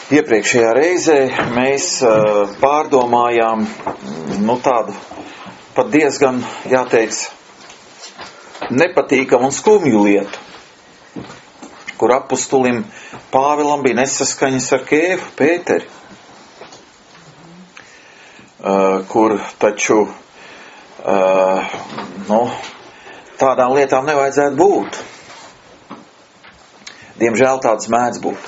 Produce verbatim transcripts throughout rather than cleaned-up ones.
Iepriekšējā reizē mēs uh, pārdomājām nu, tādu pat diezgan, jāteic, nepatīkamu un skumju lietu, kur apustulim Pāvilam bija nesaskaņas ar Kēfu, Pēteri, uh, kur taču uh, nu, tādām lietām nevajadzētu būt. Diemžēl tāds mēdz būt.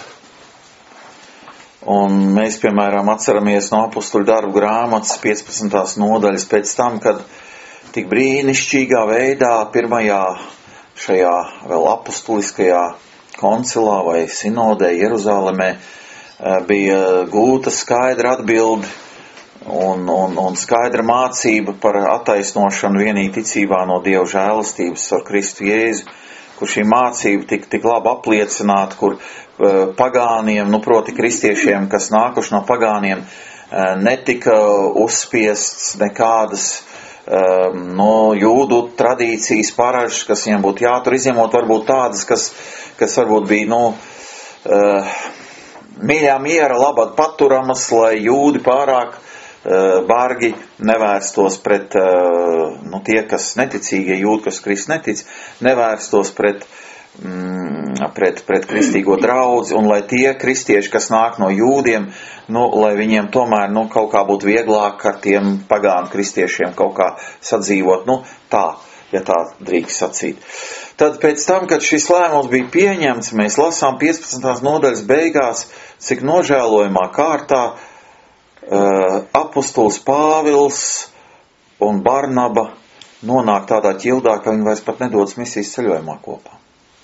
Un mēs, piemēram, atceramies no apustuļu darbu grāmatas piecpadsmitās nodaļas pēc tam, kad tik brīnišķīgā veidā pirmajā šajā vēl apustuliskajā koncilā vai sinodē Jeruzālemē bija gūta skaidra atbildi un, un, un skaidra mācība par attaisnošanu vienīgi ticībā no Dieva žēlastības ar Kristu Jēzu, kur šī mācība tik, tik labi apliecināta, kur uh, pagāniem, nu proti kristiešiem, kas nākuši no pagāniem, uh, netika uzspiests nekādas uh, no jūdu tradīcijas paražas, kas viņiem būtu jātur, izņemot varbūt tādas, kas, kas varbūt bija, nu, uh, mīļā miera labad paturamas, lai jūdi pārāk bargi nevērstos pret, nu tie, kas neticīgie jūdi, kas Kristus netic, nevērstos pret, mm, pret, pret kristīgo draudzi, un lai tie kristieši, kas nāk no jūdiem, nu, lai viņiem tomēr, nu, kaut kā būtu vieglāk ar tiem pagānu kristiešiem kaut kā sadzīvot, nu, tā, ja tā drīkst sacīt. Tad pēc tam, kad šis lēmums bija pieņemts, mēs lasām piecpadsmitās nodaļas beigās, cik nožēlojamā kārtā Uh, apustuls Pāvils un Barnaba nonāk tādā ķildā, ka viņi vairs pat nedodas misijas ceļojumā kopā.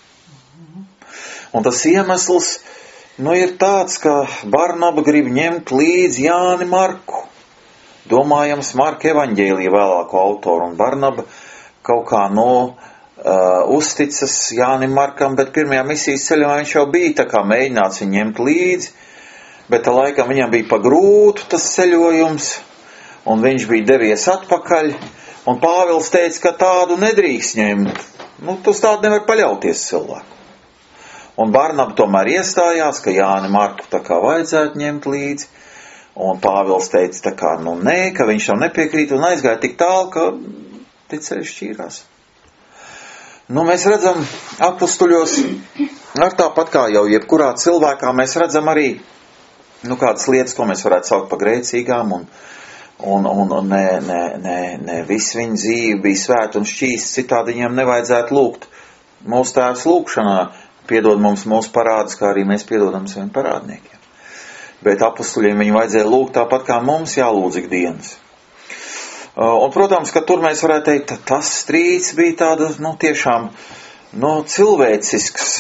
Un tas iemesls, nu, ir tāds, ka Barnaba grib ņemt līdzi Jāni Marku, domājams Marka evaņģēlija vēlāko autoru, un Barnaba kaut kā, nu, uh, uzticas Jānim Markam, bet pirmajā misijas ceļojumā viņš jau bija tā kā mēģināts viņu ņemt līdzi, bet tā laikam viņam bija pagrūtu tas ceļojums, un viņš bija devies atpakaļ, un Pāvils teica, ka tādu nedrīkst ņemt. Nu, tas tādu nevar paļauties cilvēku. Un Barnaba tomēr iestājās, ka Jāni Marku tā kā vajadzētu ņemt līdzi, un Pāvils teica tā kā, nu nē, ka viņš tam nepiekrīt, un aizgāja tik tālu, ka tie ceļi šķīrās. Nu, mēs redzam apustuļos, ar tāpat kā jau jebkurā cilvēkā, mēs redzam arī nu, kādas lietas, ko mēs varētu saukt par grēcīgām, un, un, un, un ne, ne, ne, ne viss viņa dzīve bija svēta un šķīsta, citādi viņiem nevajadzētu lūgt. Mūsu tēvs lūgšanā piedod mums mūsu parādus, kā arī mēs piedodam saviem parādniekiem. Bet apustuļiem viņu vajadzēja lūgt tāpat, kā mums jālūdz ikdienas. Un, protams, ka tur mēs varētu teikt, tas strīds bija tāda, nu, tiešām, nu, cilvēcisks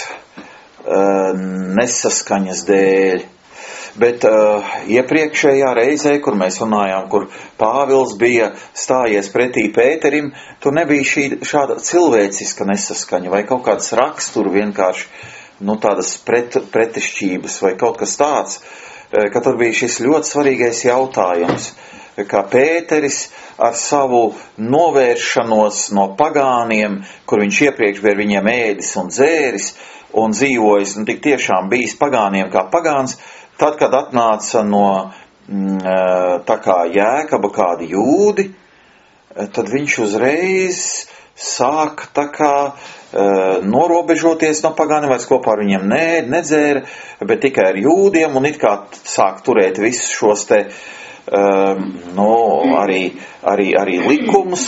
nesaskaņas dēļ. Bet uh, iepriekšējā reizē, kur mēs runājām, kur Pāvils bija stājies pretī Pēterim, tur nebija šī, šāda cilvēciska nesaskaņa vai kaut kādas rakstura vienkārši, nu, tādas pret, pretešķības vai kaut kas tāds, ka tur bija šis ļoti svarīgais jautājums, kā Pēteris ar savu novēršanos no pagāniem, kur viņš iepriekš bija ar viņiem ēdis un dzēris un dzīvojis, un tik tiešām bijis pagāniem kā pagāns. Tad, kad atnāca no tā kā Jēkaba kādi jūdi, tad viņš uzreiz sāka tā kā norobežoties no pagāniem, vairs kopā ar viņiem nē, nedzēra, bet tikai ar jūdiem, un it kā sāk turēt visus šos te, nu, arī, arī, arī likumus,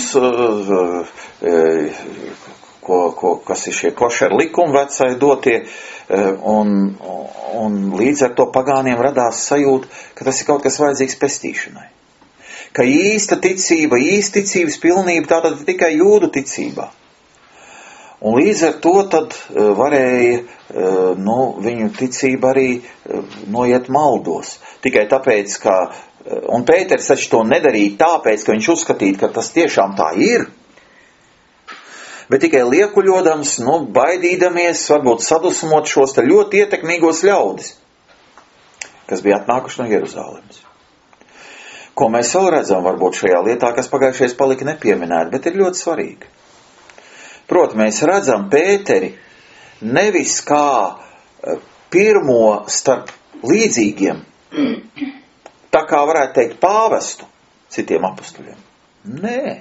ko, ko, kas ir šie košer likumi vecai dotie, un, un līdz ar to pagāniem radās sajūta, ka tas ir kaut kas vajadzīgs pestīšanai. Ka īsta ticība, īsta ticības pilnība tātad tikai jūdu ticībā. Un līdz ar to tad varēja, nu, viņu ticība arī noiet maldos. Tikai tāpēc, ka, un Pēters taču to nedarīja tāpēc, ka viņš uzskatīja, ka tas tiešām tā ir, bet tikai liekuļodams, nu, baidīdamies, varbūt sadusmot šos te ļoti ietekmīgos ļaudis, kas bija atnākuši no Jeruzālemes. Ko mēs vēl redzam, varbūt šajā lietā, kas pagājušais palika nepieminēt, bet ir ļoti svarīgi. Proti, mēs redzam Pēteri nevis kā pirmo starp līdzīgiem, tā kā varētu teikt pāvestu citiem apustuļiem. Nē.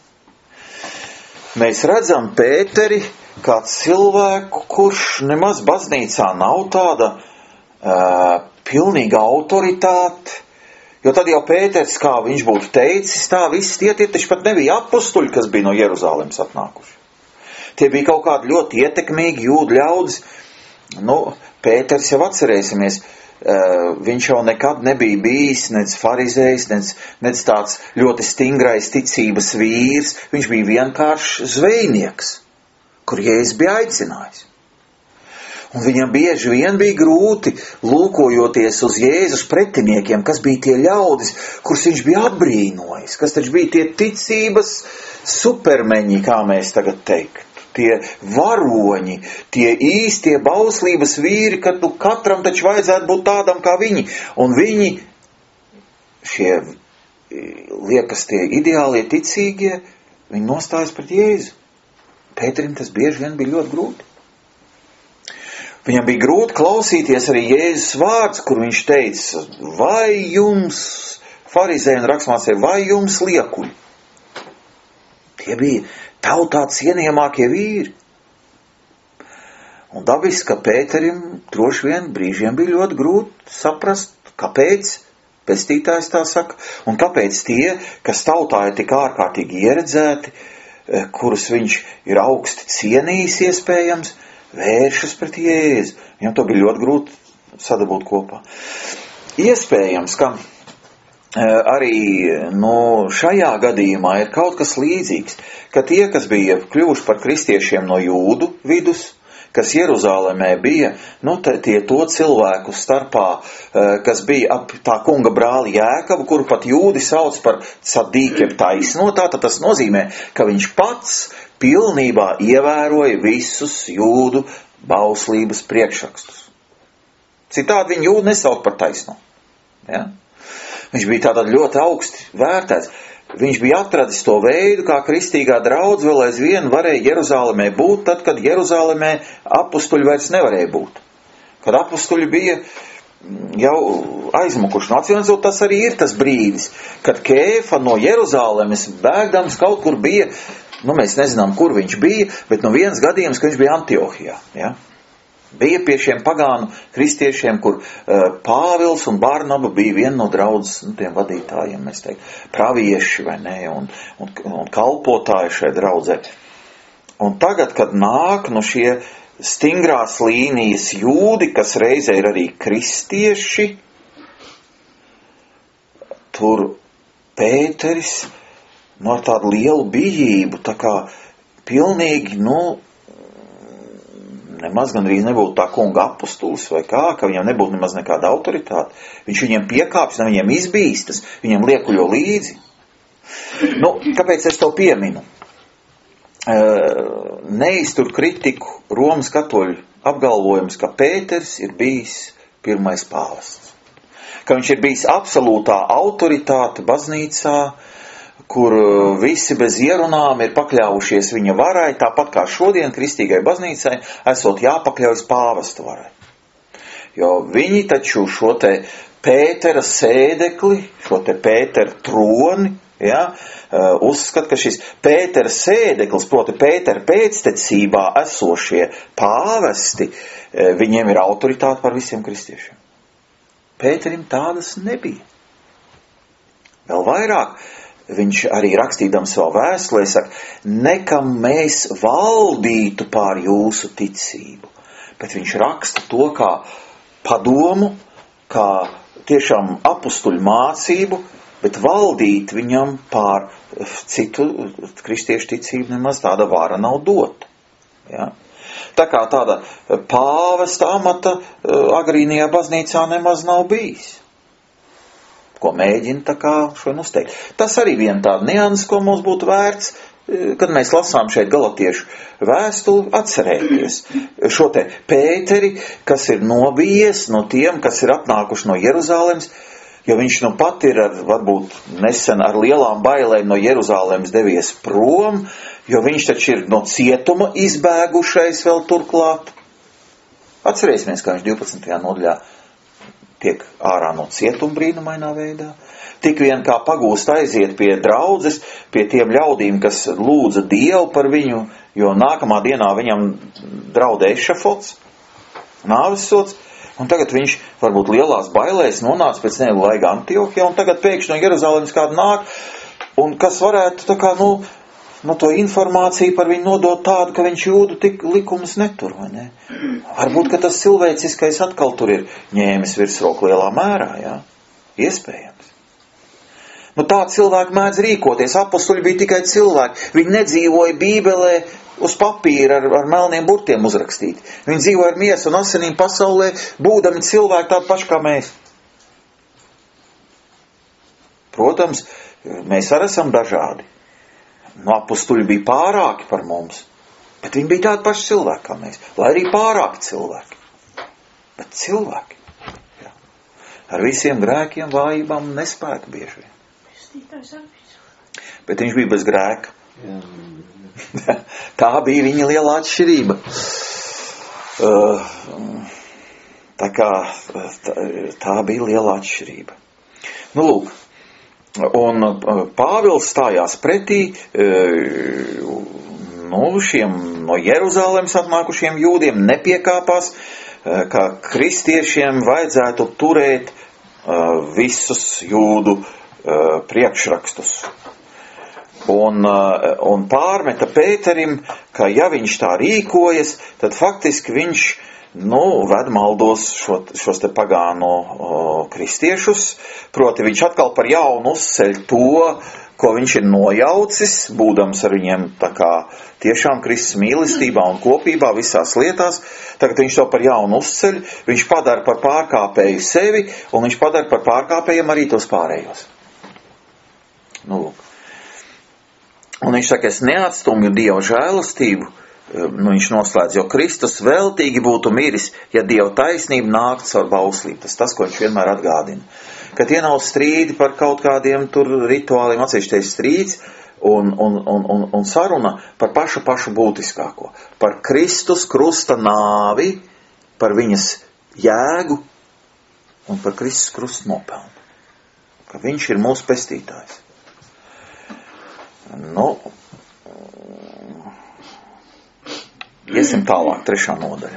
Mēs redzam Pēteri kā cilvēku, kurš nemaz baznīcā nav tāda uh, pilnīga autoritāte, jo tad jau Pēters, kā viņš būtu teicis, tā viss tie, tie taču pat nebija apustuļi, kas bija no Jeruzalemes atnākuši. Tie bija kaut kādi ļoti ietekmīgi jūdu ļaudis. Nu, Pēters jau atcerēsimies, uh, viņš jau nekad nebija bijis nec farizējs, nec, nec tāds ļoti stingrais ticības vīrs. Viņš bija vienkāršs zvejnieks, kur Jēzus bija aicinājis. Un viņam bieži vien bija grūti, lūkojoties uz Jēzus pretiniekiem, kas bija tie ļaudis, kurus viņš bija apbrīnojis, kas taču bija tie ticības supermeņi, kā mēs tagad teikt. Tie varoņi, tie īstie bauslības vīri, kad nu, katram taču vajadzētu būt tādam kā viņi. Un viņi, šie liekas tie ideālie ticīgie, viņi nostājas pret Jēzu. Pēterim tas bieži vien bija ļoti grūti. Viņam bija grūti klausīties arī Jēzus vārds, kur viņš teica, vai jums, farizēji un raksturmācēji, vai jums liekuļi? Tie bija tautā cienījamākie vīri. Un dabiski, ka Pēterim droši vien brīžiem bija ļoti grūti saprast, kāpēc pestītājs tā saka, un kāpēc tie, kas tautā ir tik ārkārtīgi ieredzēti, kurus viņš ir augsti cienījis iespējams, vēršas pret Jēzu. Viņam to bija ļoti grūti sadabūt kopā. Iespējams, ka arī no šajā gadījumā ir kaut kas līdzīgs, ka tie, kas bija kļuvuši par kristiešiem no jūdu vidus, kas Jeruzālēmē bija, nu, tie to cilvēku starpā, kas bija ap tā kunga brāli Jēkabu, kuru pat jūdi sauc par cadīkiem taisnotā, tad tas nozīmē, ka viņš pats pilnībā ievēroja visus jūdu bauslības priekšrakstus. Citādi viņi jūdu nesauc par taisno. Ja? Viņš bija tātad ļoti augsti vērtēts. Viņš bija atradis to veidu, kā kristīgā draudze vēl aizvien varēja Jeruzālēmē būt, tad, kad Jeruzālēmē apustuļi vairs nevarēja būt. Kad apustuļi bija jau aizmukuši. Atcīmredzot, tas arī ir tas brīdis, kad Kēfa no Jeruzālēmes bēgdams kaut kur bija, nu mēs nezinām, kur viņš bija, bet no viens gadījums, ka viņš bija Antiohijā, ja? Bija pie šiem pagānu kristiešiem, kur uh, Pāvils un Barnaba bija viena no draudzes, nu, tiem vadītājiem, mēs teikt, pravieši vai ne, un, un, un kalpotāji šai draudzē. Un tagad, kad nāk no šie stingrās līnijas jūdi, kas reizē ir arī kristieši, tur Pēteris, no ar tādu lielu bijību, tā kā pilnīgi, nu, nemaz gandrīz nebūtu tā kunga apustulis vai kā, ka viņam nebūtu nemaz nekāda autoritāte. Viņš viņiem piekāpjas, ne viņiem izbīstas, viņiem liekuļo līdzi. Nu, kāpēc es to pieminu? Neiztur kritiku Romas katoļu apgalvojums, ka Pēters ir bijis pirmais pāvests. Ka viņš ir bijis absolūtā autoritāte baznīcā, kur visi bez ierunām ir pakļāvušies viņa varai, tāpat kā šodien kristīgai baznīcai esot jāpakļaujas pāvesta varai. Jo viņi taču šo te Pētera sēdekli, šo te Pētera troni, ja, uzskat, ka šis Pētera sēdeklis, proti Pētera pēctecībā esošie pāvesti, viņiem ir autoritāte par visiem kristiešiem. Pēterim tādas nebija. Vēl vairāk, viņš arī rakstīdams savu vēstulē saka, nekam mēs valdītu pār jūsu ticību, bet viņš raksta to kā padomu, kā tiešām apustuļu mācību, bet valdīt viņam pār citu kristiešu ticību nemaz tāda vara nav dota. Ja? Tā kā tāda pāvesta amata agrīnajā baznīcā nemaz nav bijis. Ko mēģina tā kā šodien uzteikt. Tas arī vien tāda nianses, ko mums būtu vērts, kad mēs lasām šeit Galatiešu vēstuli, atcerēties šo te Pēteri, kas ir nobijies no tiem, kas ir atnākuši no Jeruzālemes, jo viņš nu pat ir ar, varbūt nesen ar lielām bailēm no Jeruzālemes devies prom, jo viņš taču ir no cietuma izbēgušais vēl turklāt. Atcerēsimies, kā viņš divpadsmitajā nodaļā tiek ārā no cietuma brīnumainā veidā. Tik vien kā pagūst aiziet pie draudzes, pie tiem ļaudīm, kas lūdza Dievu par viņu, jo nākamā dienā viņam draudē ešafots, nāves sods, un tagad viņš varbūt lielās bailēs nonāca pēc neila laika Antiohijā, un tagad pēkšņi no Jeruzalemes kāda nāk, un kas varētu tā kā, nu, nu to informāciju par viņu nodot tādu, ka viņš jūdu tik likumus netur, vai ne? Varbūt, ka tas cilvēciskais atkal tur ir ņēmis virsroku lielā mērā, jā? Iespējams. Nu tā cilvēki mēdz rīkoties, apostuļi bija tikai cilvēki, viņi nedzīvoja Bībelē uz papīra ar, ar melniem burtiem uzrakstīti. Viņi dzīvoja ar miesu un asinīm pasaulē, būdami cilvēki tādi paši kā mēs. Protams, mēs arī esam dažādi. Nu, apostuļi bija pārāki par mums, bet viņi bija tādi paši cilvēki kā mēs, lai arī pārāki cilvēki. Bet cilvēki, jā, ar visiem grēkiem, vājībām un nespēku bieži vien. Bet viņš bija bez grēka. Tā bija viņa lielā atšķirība. Tā kā tā, tā bija lielā atšķirība. Nu, lūk, un Pāvils stājās pretī nu, šiem no Jeruzalemes atnākušiem jūdiem, nepiekāpās, ka kristiešiem vajadzētu turēt visus jūdu priekšrakstus. Un, un pārmeta Pēterim, ka ja viņš tā rīkojas, tad faktiski viņš, nu, ved maldos šo, šos te pagāno o, kristiešus, proti viņš atkal par jaunu uzceļ to, ko viņš ir nojaucis, būdams ar viņiem tā kā tiešām Kristus mīlestībā un kopībā visās lietās, tagad viņš to par jaunu uzceļ, viņš padara par pārkāpēju sevi, un viņš padara par pārkāpējiem arī tos pārējos. Nu, lūk. Un viņš saka, es neatstumju Dieva žēlastību, nu, viņš noslēdz, jo Kristus veltīgi būtu miris, ja Dieva taisnība nāktu caur bauslību. Tas tas, ko viņš vienmēr atgādina. Ka tie nav strīdi par kaut kādiem tur rituāliem, atsevišķais strīds un, un, un, un, un saruna par pašu pašu būtiskāko. Par Kristus krusta nāvi, par viņas jēgu un par Kristus krusta nopelnu. Ka viņš ir mūsu pestītājs. Nu, iesim tālāk, trešā nodaļa.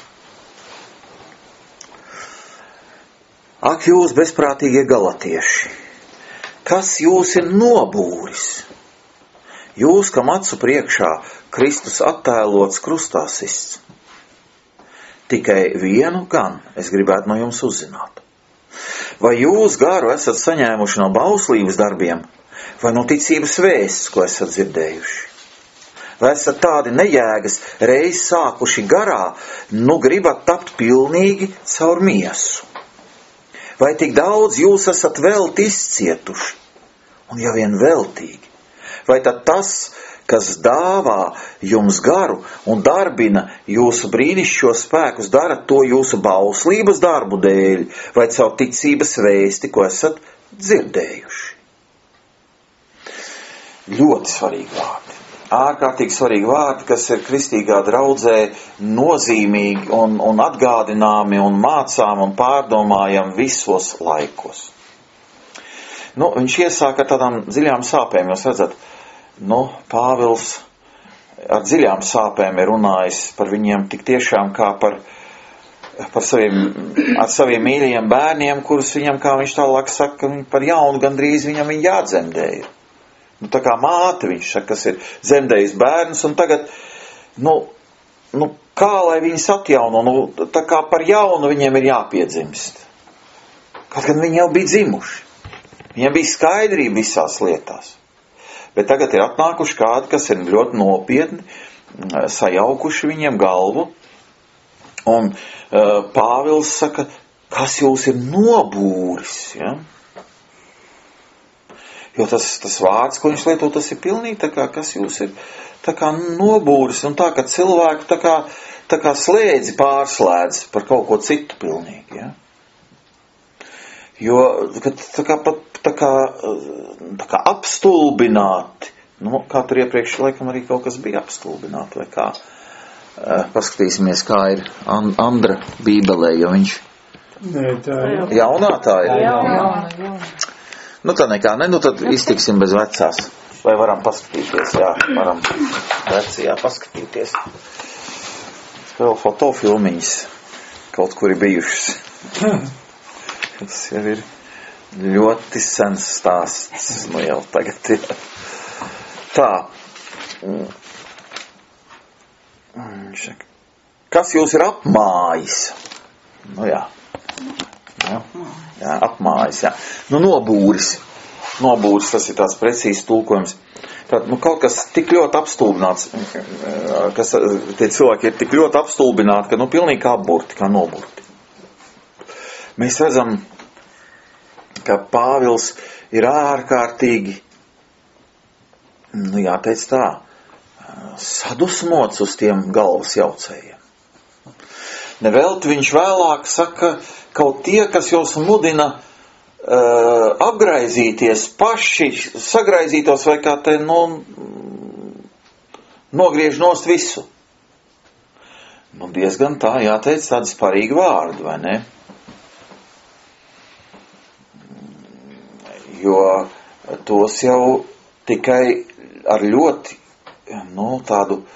Ak, jūs bezprātīgie galatieši, kas jūs ir nobūris? Jūs, kam acu priekšā Kristus attēlots krustā sists. Tikai vienu gan es gribētu no jums uzzināt. Vai jūs garu esat saņēmuši no bauslības darbiem, vai no ticības vēsts, ko esat dzirdējuši? Vai esat tādi nejēgas reiz sākuši garā, nu gribat tapt pilnīgi caur miesu? Vai tik daudz jūs esat velti izcietuši? Un ja vien veltīgi, vai tad tas, kas dāvā jums garu un darbina jūsu brīnišķos spēkus, dara to jūsu bauslības darbu dēļ, vai caur ticības vēsti, ko esat dzirdējuši? Ļoti svarīgi vārdi. Ārkārtīgi svarīgi vārdi, kas ir kristīgā draudzē nozīmīgi un, un atgādināmi un mācām un pārdomājam visos laikos. Nu, viņš iesāk ar tādām dziļām sāpēm, jūs redzat, nu, Pāvils ar dziļām sāpēm ir runājis par viņiem tik tiešām kā par, par saviem, ar saviem mīļajiem bērniem, kurus viņam, kā viņš tālāk saka, par jaunu gandrīz viņam viņi jādzemdēja. Nu, tā kā māte, viņš saka, kas ir dzemdējis bērnus, un tagad, nu, nu, kā lai viņus atjauno, nu, tā kā par jaunu viņiem ir jāpiedzimst. Kaut gan viņi jau bija dzimuši. Viņiem bija skaidrība visās lietās. Bet tagad ir atnākuši kādi, kas ir ļoti nopietni, sajaukuši viņiem galvu, un uh, Pāvils saka, kas jūs ir nobūris, ja? Jo tas, tas vārds, ko viņš lieto, tas ir pilnīgi tā kā, kas jūs ir tā kā nobūris, un tā, ka cilvēku tā kā, tā kā slēdzi pārslēdz par kaut ko citu pilnīgi, ja? Jo, kad tā kā pat, tā kā, tā kā apstulbināti, nu, kā tur iepriekš, laikam arī kaut kas bija apstulbināti, vai kā, paskatīsimies, kā ir Andra bībelē, jo viņš Nē, tā ir. Jaunā tā ir? Jaunā, jaunā. Nu tā nekā, ne, nu tad iztiksim bez vecās. Vai varam paskatīties? Jā, varam vecajā paskatīties. Vēl fotofilmiņas kaut kuri bijušas. Tas jau ir ļoti sens stāsts. Nu jau tagad ir. Tā. Kas jūs ir apmājis? Nu jā. Jā, jā apmājis, jā. Nu nobūris. Nobūris, tas ir tāds precīzs tulkojums. Tātad, nu kaut kas tik ļoti apstulbināts, kas tie cilvēki ir tik ļoti apstulbināti, ka nu pilnīgi kā apburti, kā noburti. Mēs redzam, ka Pāvils ir ārkārtīgi, nu jāteic tā, sadusmots uz tiem galvas jaucējiem. Nevelti viņš vēlāk saka, kaut tie, kas jūs mudina uh, apgraizīties, paši sagraizītos vai kā te, nu, nogriež nost visu. Nu, diezgan tā, jāteic, tādi sparīgi vārdi, vai ne? Jo tos jau tikai ar ļoti, nu, tādu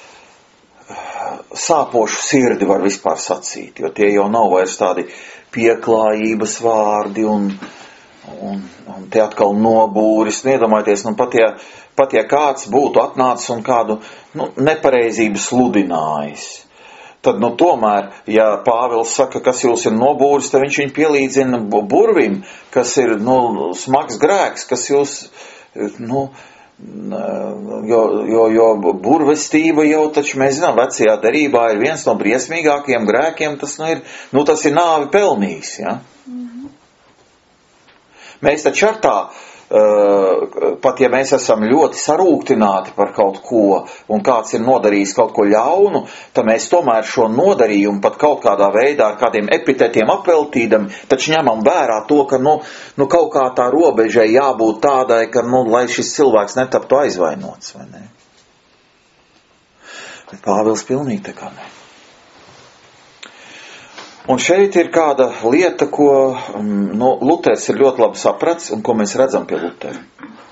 sāpošu sirdi var vispār sacīt, jo tie jau nav vairs tādi pieklājības vārdi un, un, un te atkal nobūris. Iedomājieties, nu pat ja, pat ja kāds būtu atnācis un kādu nu, nepareizību sludinājis, tad nu tomēr, ja Pāvils saka, kas jūs ir nobūris, tad viņš viņu pielīdzina burvim, kas ir nu, smags grēks, kas jūs, nu, Jo, jo, jo burvestība jau, taču mēs zinām, vecajā derībā ir viens no briesmīgākajiem grēkiem, tas nu ir, nu tas ir nāvi pelnījis, ja? Mm-hmm. Mēs taču ar tā, uh, pat ja mēs esam ļoti sarūktināti par kaut ko, un kāds ir nodarījis kaut ko ļaunu, tad mēs tomēr šo nodarījumu pat kaut kādā veidā ar kādiem epitetiem apveltīdam, taču ņemam vērā to, ka, nu, nu kaut kā tā robežai jābūt tādai, ka, nu, lai šis cilvēks netaptu aizvainots, vai ne? Bet Pāvils pilnīgi tā kā ne. Un šeit ir kāda lieta, ko, nu, Luters ir ļoti labi saprats, un ko mēs redzam pie Lutera.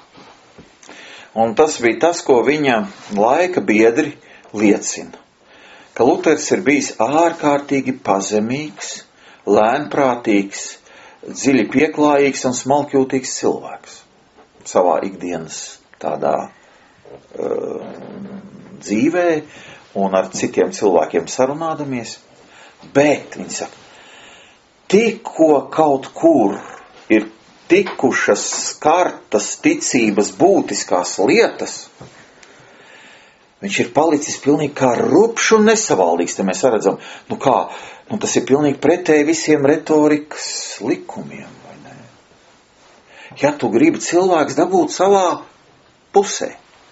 Un tas bija tas, ko viņa laika biedri liecina. Ka Luters ir bijis ārkārtīgi pazemīgs, lēnprātīgs, dziļi pieklājīgs un smalkjūtīgs cilvēks. Savā ikdienas tādā uh, dzīvē un ar citiem cilvēkiem sarunādamies. Bet, viņi saka, tikko kaut kur ir tikušas skartas ticības būtiskās lietas, viņš ir palicis pilnīgi kā rupšs un nesavaldīgs. Te mēs redzam, nu kā, nu tas ir pilnīgi pretēji visiem retorikas likumiem, vai ne? Ja tu gribi cilvēks dabūt savā pusē,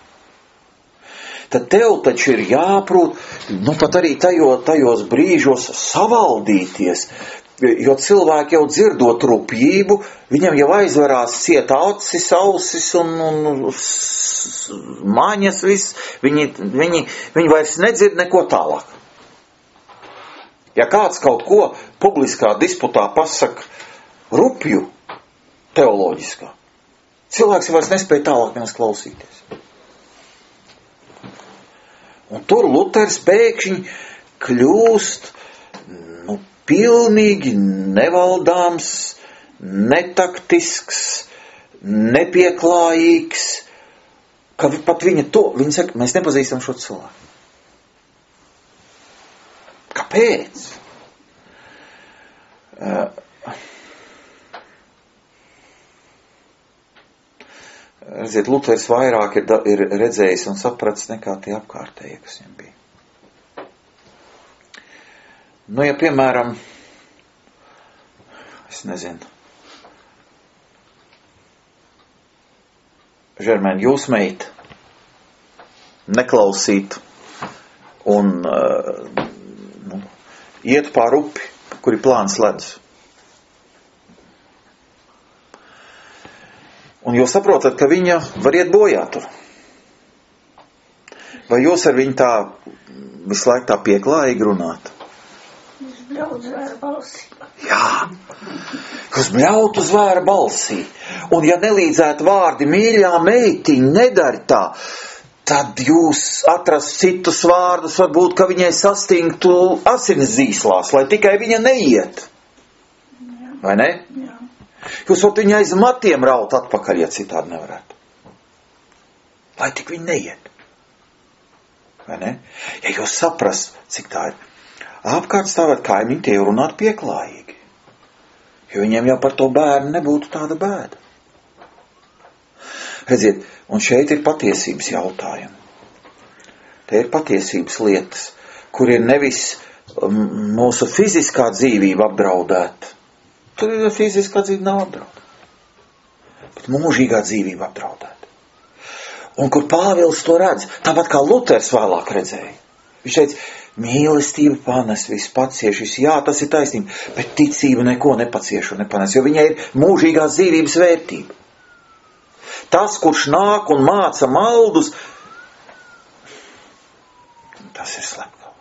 tad tev taču ir jāprūt, nu pat arī tajo, tajos brīžos savaldīties, jo cilvēki jau dzirdot rupjību, viņam jau aizverās ciet acis, ausis un, un māņas viss, viņi, viņi, viņi vairs nedzird neko tālāk. Ja kāds kaut ko publiskā disputā pasaka rupju teoloģiskā, cilvēks vairs nespēja tālāk nemaz klausīties. Un tur Luters pēkšņi kļūst nu, pilnīgi nevaldāms, netaktisks, nepieklājīgs, ka pat viņa to, viņa saka, mēs nepazīstam šo cilvēku. Kāpēc? Uh, Redziet, Luters vairāk ir, ir redzējis un sapratis nekā tie apkārtējie, kas viņam bija. Nu, ja piemēram, es nezinu, Žermēn, jūs meita neklausītu un uh, nu, iet pār upi, kur ir plāns ledus. Un jūs saprotat, ka viņa var iet bojā tur. Vai jūs ar viņu tā visu laiku tā pieklājīgi runāt? Viņš bļaut zvēra balsī. Jā, kas bļaut uz zvēra balsī. Un ja nelīdzētu vārdi mīļā meitiņa, nedari tā, tad jūs atrast citus vārdus, varbūt, ka viņai sastingtu asinis zīslās, lai tikai viņa neiet. Jā. Vai ne? Jā. Jūs varat viņai aiz matiem raut atpakaļ, ja citādi nevarētu. Lai tik viņa neiet. Vai ne? Ja jūs saprast, cik tā ir. Apkārt stāvēt kaimiņi, tie jau runāt pieklājīgi. Jo viņiem jau par to bērnu nebūtu tāda bēda. Redziet, un šeit ir patiesības jautājumi. Te ir patiesības lietas, kur ir nevis mūsu fiziskā dzīvība apdraudēta. Tur ir fiziskā dzīve nav apdraudēta. Bet mūžīgā dzīvība apdraudēta. Un kur Pāvils to redz, tāpat kā Luters vēlāk redzēja. Viņš teica, mīlestība panes visu pacieš, visu, jā, tas ir taisnība, bet ticība neko nepacieš un nepanes, jo viņai ir mūžīgās dzīvības vērtība. Tas, kurš nāk un māca maldus, tas ir slepkava.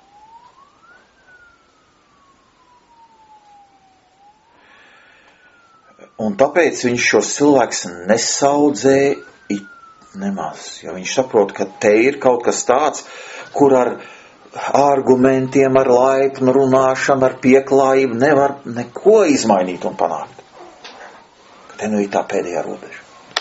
Un tāpēc viņš šos cilvēkus nesaudzē nemaz, jo viņš saprot, ka te ir kaut kas tāds, kur ar argumentiem, ar laipnu runāšanu, ar pieklājību nevar neko izmainīt un panākt. Ka te nu ir tā pēdējā robeža.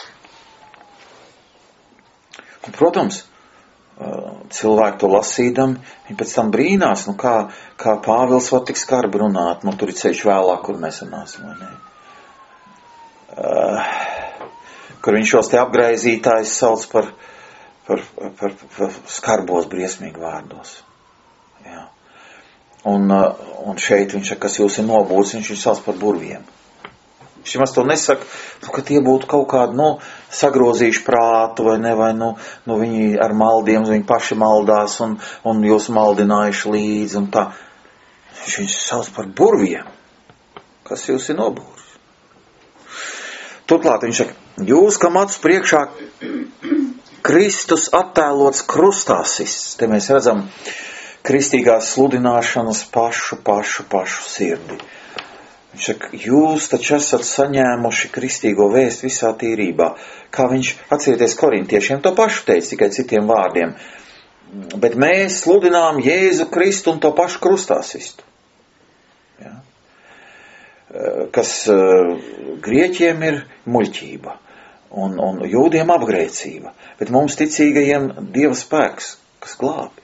Un, protams, cilvēki to lasīdam, viņi pēc tam brīnās, nu kā, kā Pāvils var tik skarbi runāt, nu tur ir ceļš vēlāk, kur mēs runāsim, vai ne? Uh, kur viņš šos te apgraizītājus sauc par, par, par, par skarbos briesmīgi vārdos. Jā. Un, un šeit viņš, kas jūs ir nobūts, viņš viņš sauc par burviem. Viņš maz to nesaka, nu, ka tie būtu kaut kādi, nu, sagrozījuši prātu, vai ne, vai, nu, nu viņi ar maldiem, viņi paši maldās, un, un jūs maldinājuši līdzi, un tā. Viņš viņš sauc par burviem, kas jūs ir nobūts. Turklāt viņš saka, jūs, kam acu priekšā Kristus attēlots krustāsis, te mēs redzam kristīgās sludināšanas pašu, pašu, pašu sirdi. Viņš saka, jūs taču esat saņēmuši kristīgo vēstu visā tīrībā. Kā viņš, atcerieties, korintiešiem to pašu teica, tikai citiem vārdiem. Bet mēs sludinām Jēzu Kristu un to pašu krustāsistu. Ja? Kas grieķiem ir muļķība un, un jūdiem apgrēcība. Bet mums ticīgajiem Dieva spēks, kas glābi.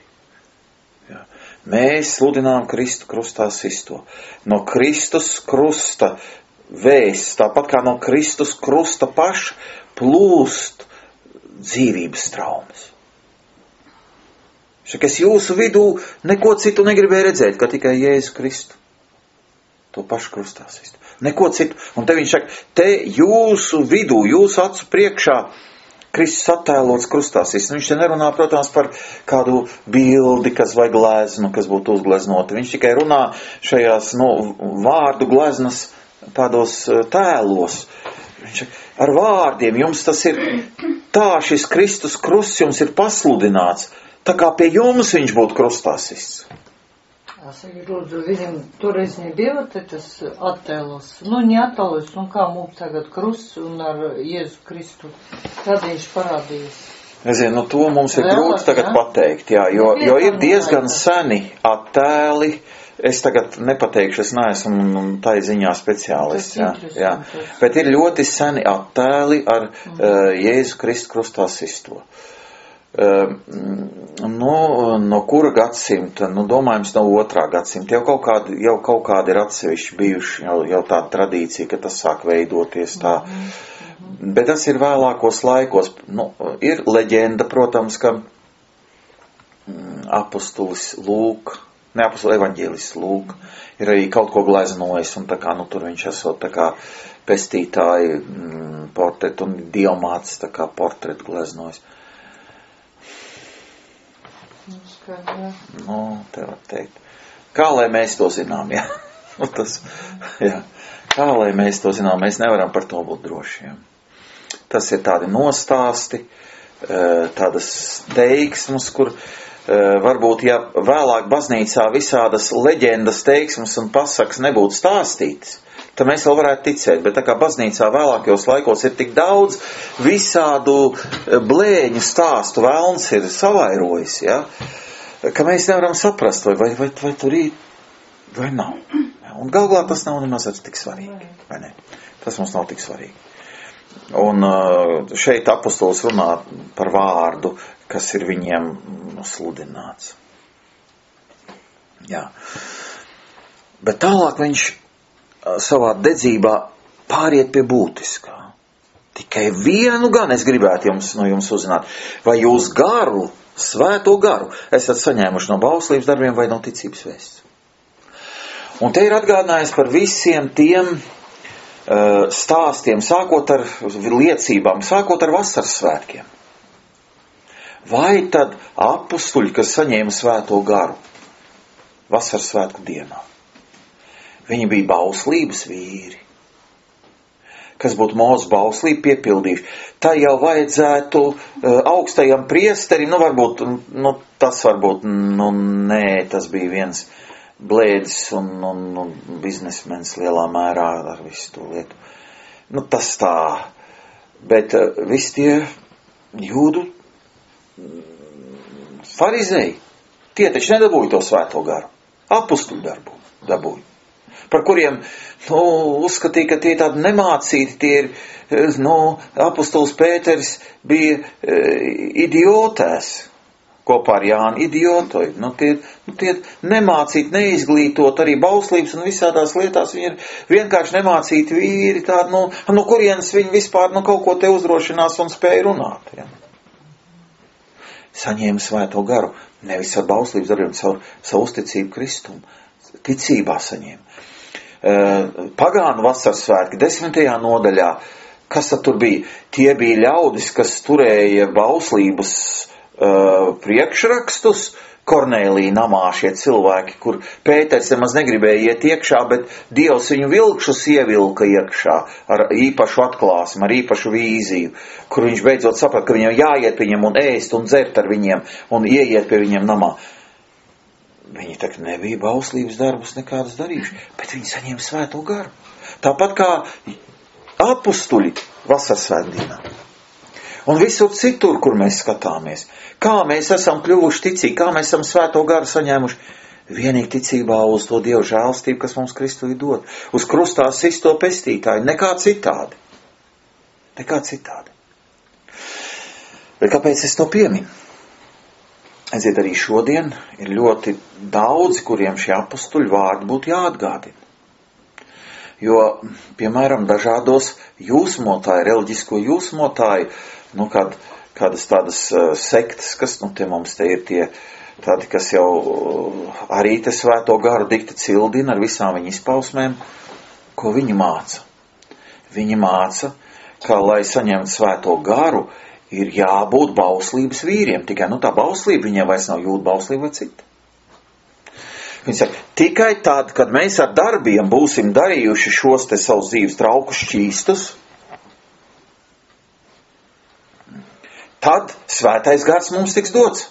Mēs sludinām Kristu krustā sisto. No Kristus krusta vēsts, tāpat kā no Kristus krusta paša, plūst dzīvības traumas. Šak es jūsu vidū neko citu negribēju redzēt, kā tikai Jēzu Kristu. To pašu krustā sisto. Neko citu. Un te viņš saka, te jūsu vidū, jūsu acu priekšā, Kristus attēlots krustāsis. Viņš te nerunā, protams, par kādu bildi, kas vai gleznu, kas būtu uzgleznota. Viņš tikai runā šajās, nu, vārdu gleznas tādos tēlos. Viņš ar vārdiem, jums tas ir tā, šis Kristus krusts jums ir pasludināts, tā kā pie jums viņš būtu krustāsis. Saka, lūdzu, viņam toreiz nebija tas attēlos. Nu, neattēlos, un kā mums tagad krusts un ar Jēzu Kristu. Tad viņš parādījās. Es zinu, nu to mums ir grūti tagad pateikt, jā, jo, jo ir diezgan seni attēli. Es tagad nepateikšu, es neesmu tā ziņā speciālists, jā, jā. Bet ir ļoti seni attēli ar mm. uh, Jēzu Kristu krustā sisto. Uh, nu, no kura gadsimta, nu, domājams, no otrā gadsimta, jau kaut kādi, jau kaut kādi ir atsevišķi bijuši, jau, jau tāda tradīcija, ka tas sāk veidoties tā. Mm-hmm. Bet tas ir vēlākos laikos. Nu, ir leģenda, protams, ka mm, apostulis Lūk, ne apostulis evaņģēlis Lūk, ir arī kaut ko gleznojis, un tā kā, nu, tur viņš esot tā kā pestītāji mm, portretu un diamāts, tā kā portretu gleznojis. Nu, te var teikt. Kā lai mēs to zinām, jā? Tas, jā. Kā lai mēs to zinām, mēs nevaram par to būt drošiem. Tas ir tādi nostāsti, tādas teiksmes, kur varbūt, ja vēlāk baznīcā visādas leģendas, teiksmes un pasakas nebūtu stāstītas, tad mēs vēl varētu ticēt. Bet tā kā baznīcā vēlākajos laikos ir tik daudz visādu blēņu stāstu, velns ir savairojis, ja, ka mēs nevaram saprast, vai, vai, vai, vai tur ir, vai nav. Un galvā tas nav nemaz tik svarīgi, vai ne? Tas mums nav tik svarīgi. Un šeit apostols runā par vārdu, kas ir viņiem sludināts. Jā. Bet tālāk viņš savā dedzībā pāriet pie būtiskā. Tikai vienu gan es gribētu jums, no jums uzzināt, vai jūs garu, svēto garu, esat saņēmuši no bauslības darbiem vai no ticības vēsts. Un te ir atgādinājums par visiem tiem uh, stāstiem, sākot ar liecībām, sākot ar vasaras svētkiem. Vai tad apustuļi, kas saņēma svēto garu vasaras svētku dienā, viņi bija bauslības vīri, kas būtu Mūzes bauslību piepildījuši. Tā jau vajadzētu uh, augstajam priesterim, nu varbūt, nu tas varbūt, nu nē, tas bija viens blēdis un, un, un biznesmens lielā mērā ar visu to lietu. Nu tas tā, bet uh, visi tie jūdu farizēji, tie taču nedabūja to svēto garu. Apustuļu darbu dabūja. Par kuriem, nu, uzskatīja, ka tie tādi nemācīti, tie ir, nu, apustulis Pēteris bija e, idiotēs kopā ar Jānu idiotoju. Nu, tie, nu, tie nemācīti, neizglītot arī bauslības un visādās lietās, viņi ir vienkārši nemācīti vīri, tādi, nu, no kurienes viņi vispār, nu, kaut ko te uzdrošinās un spēja runāt, ja. Saņēma svēto garu, nevis ar bauslības darbiem, savu, savu uzticību Kristumu, ticībā saņēma. Uh, pagānu vasaras svētki, desmitajā nodaļā, kas tad tur bija? Tie bija ļaudis, kas turēja bauslības uh, priekšrakstus, Kornēlija namā šie cilvēki, kur Pēters nemaz negribēja iet iekšā, bet Dievs viņu vilkšus ievilka iekšā ar īpašu atklāsmu, ar īpašu vīziju, kur viņš beidzot saprata, ka viņam jāiet pie viņiem un ēst un dzert ar viņiem un ieiet pie viņiem namā. Viņi tak nebija bauslības darbus nekādas darījuši, bet viņi saņēma svēto garu. Tāpat kā apustuļi vasaras svētdienā. Un visur citur, kur mēs skatāmies, kā mēs esam kļuvuši ticīgi, kā mēs esam svēto garu saņēmuši, vienīgi ticībā uz to Dievu žēlstību, kas mums Kristu ir dot, uz krustā sisto pestītāju, nekā citādi. Nekā citādi. Bet kāpēc es to pieminu? Aiziet, arī šodien ir ļoti daudzi, kuriem šie apustuļu vārdi būtu jāatgādina. Jo, piemēram, dažādos jūsmotāju, reliģisko jūsmotāju, nu, kad, kādas tādas uh, sektas, kas, nu, te mums te ir tie, tādi, kas jau uh, arī te svēto garu dikti cildina ar visām viņa izpausmēm, ko viņi māca. Viņi māca, ka, lai saņemtu svēto garu, ir jābūt bauslības vīriem. Tikai, nu, tā bauslība viņiem vairs nav jūda bauslība vai cita. Viņi saka, tikai tad, kad mēs ar darbiem būsim darījuši šos te savus dzīves trauku šķīstus, tad svētais gars mums tiks dots.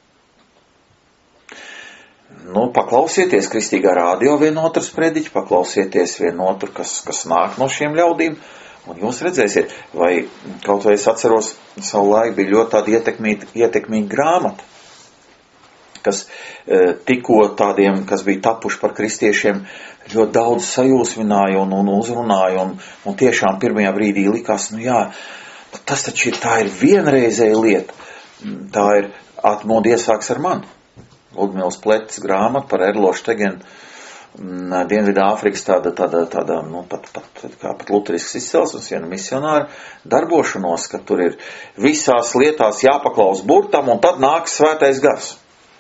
Nu, paklausieties kristīgā rādio vienotras prediķi, paklausieties vienotru, kas, kas nāk no šiem ļaudīm, un jūs redzēsiet, vai kaut vai es atceros, savu laiku bija ļoti tāda ietekmīga, ietekmīga grāmata, kas e, tikko tādiem, kas bija tapuši par kristiešiem, ļoti daudz sajūsmināja un, un uzrunāja, un, un tiešām pirmajā brīdī likās, nu jā, tas taču ir, tā ir vienreizēja lieta, tā ir atmodu iesāks ar mani. Ludmils Pletis grāmata par Erlo Štegenu, Dienvidā Āfrikas tāda, tāda, tāda, nu, pat, pat, kā pat luterisks izcelsmes, viena misionāra darbošanos, ka tur ir visās lietās jāpaklaus burtam, un tad nāks svētais gars.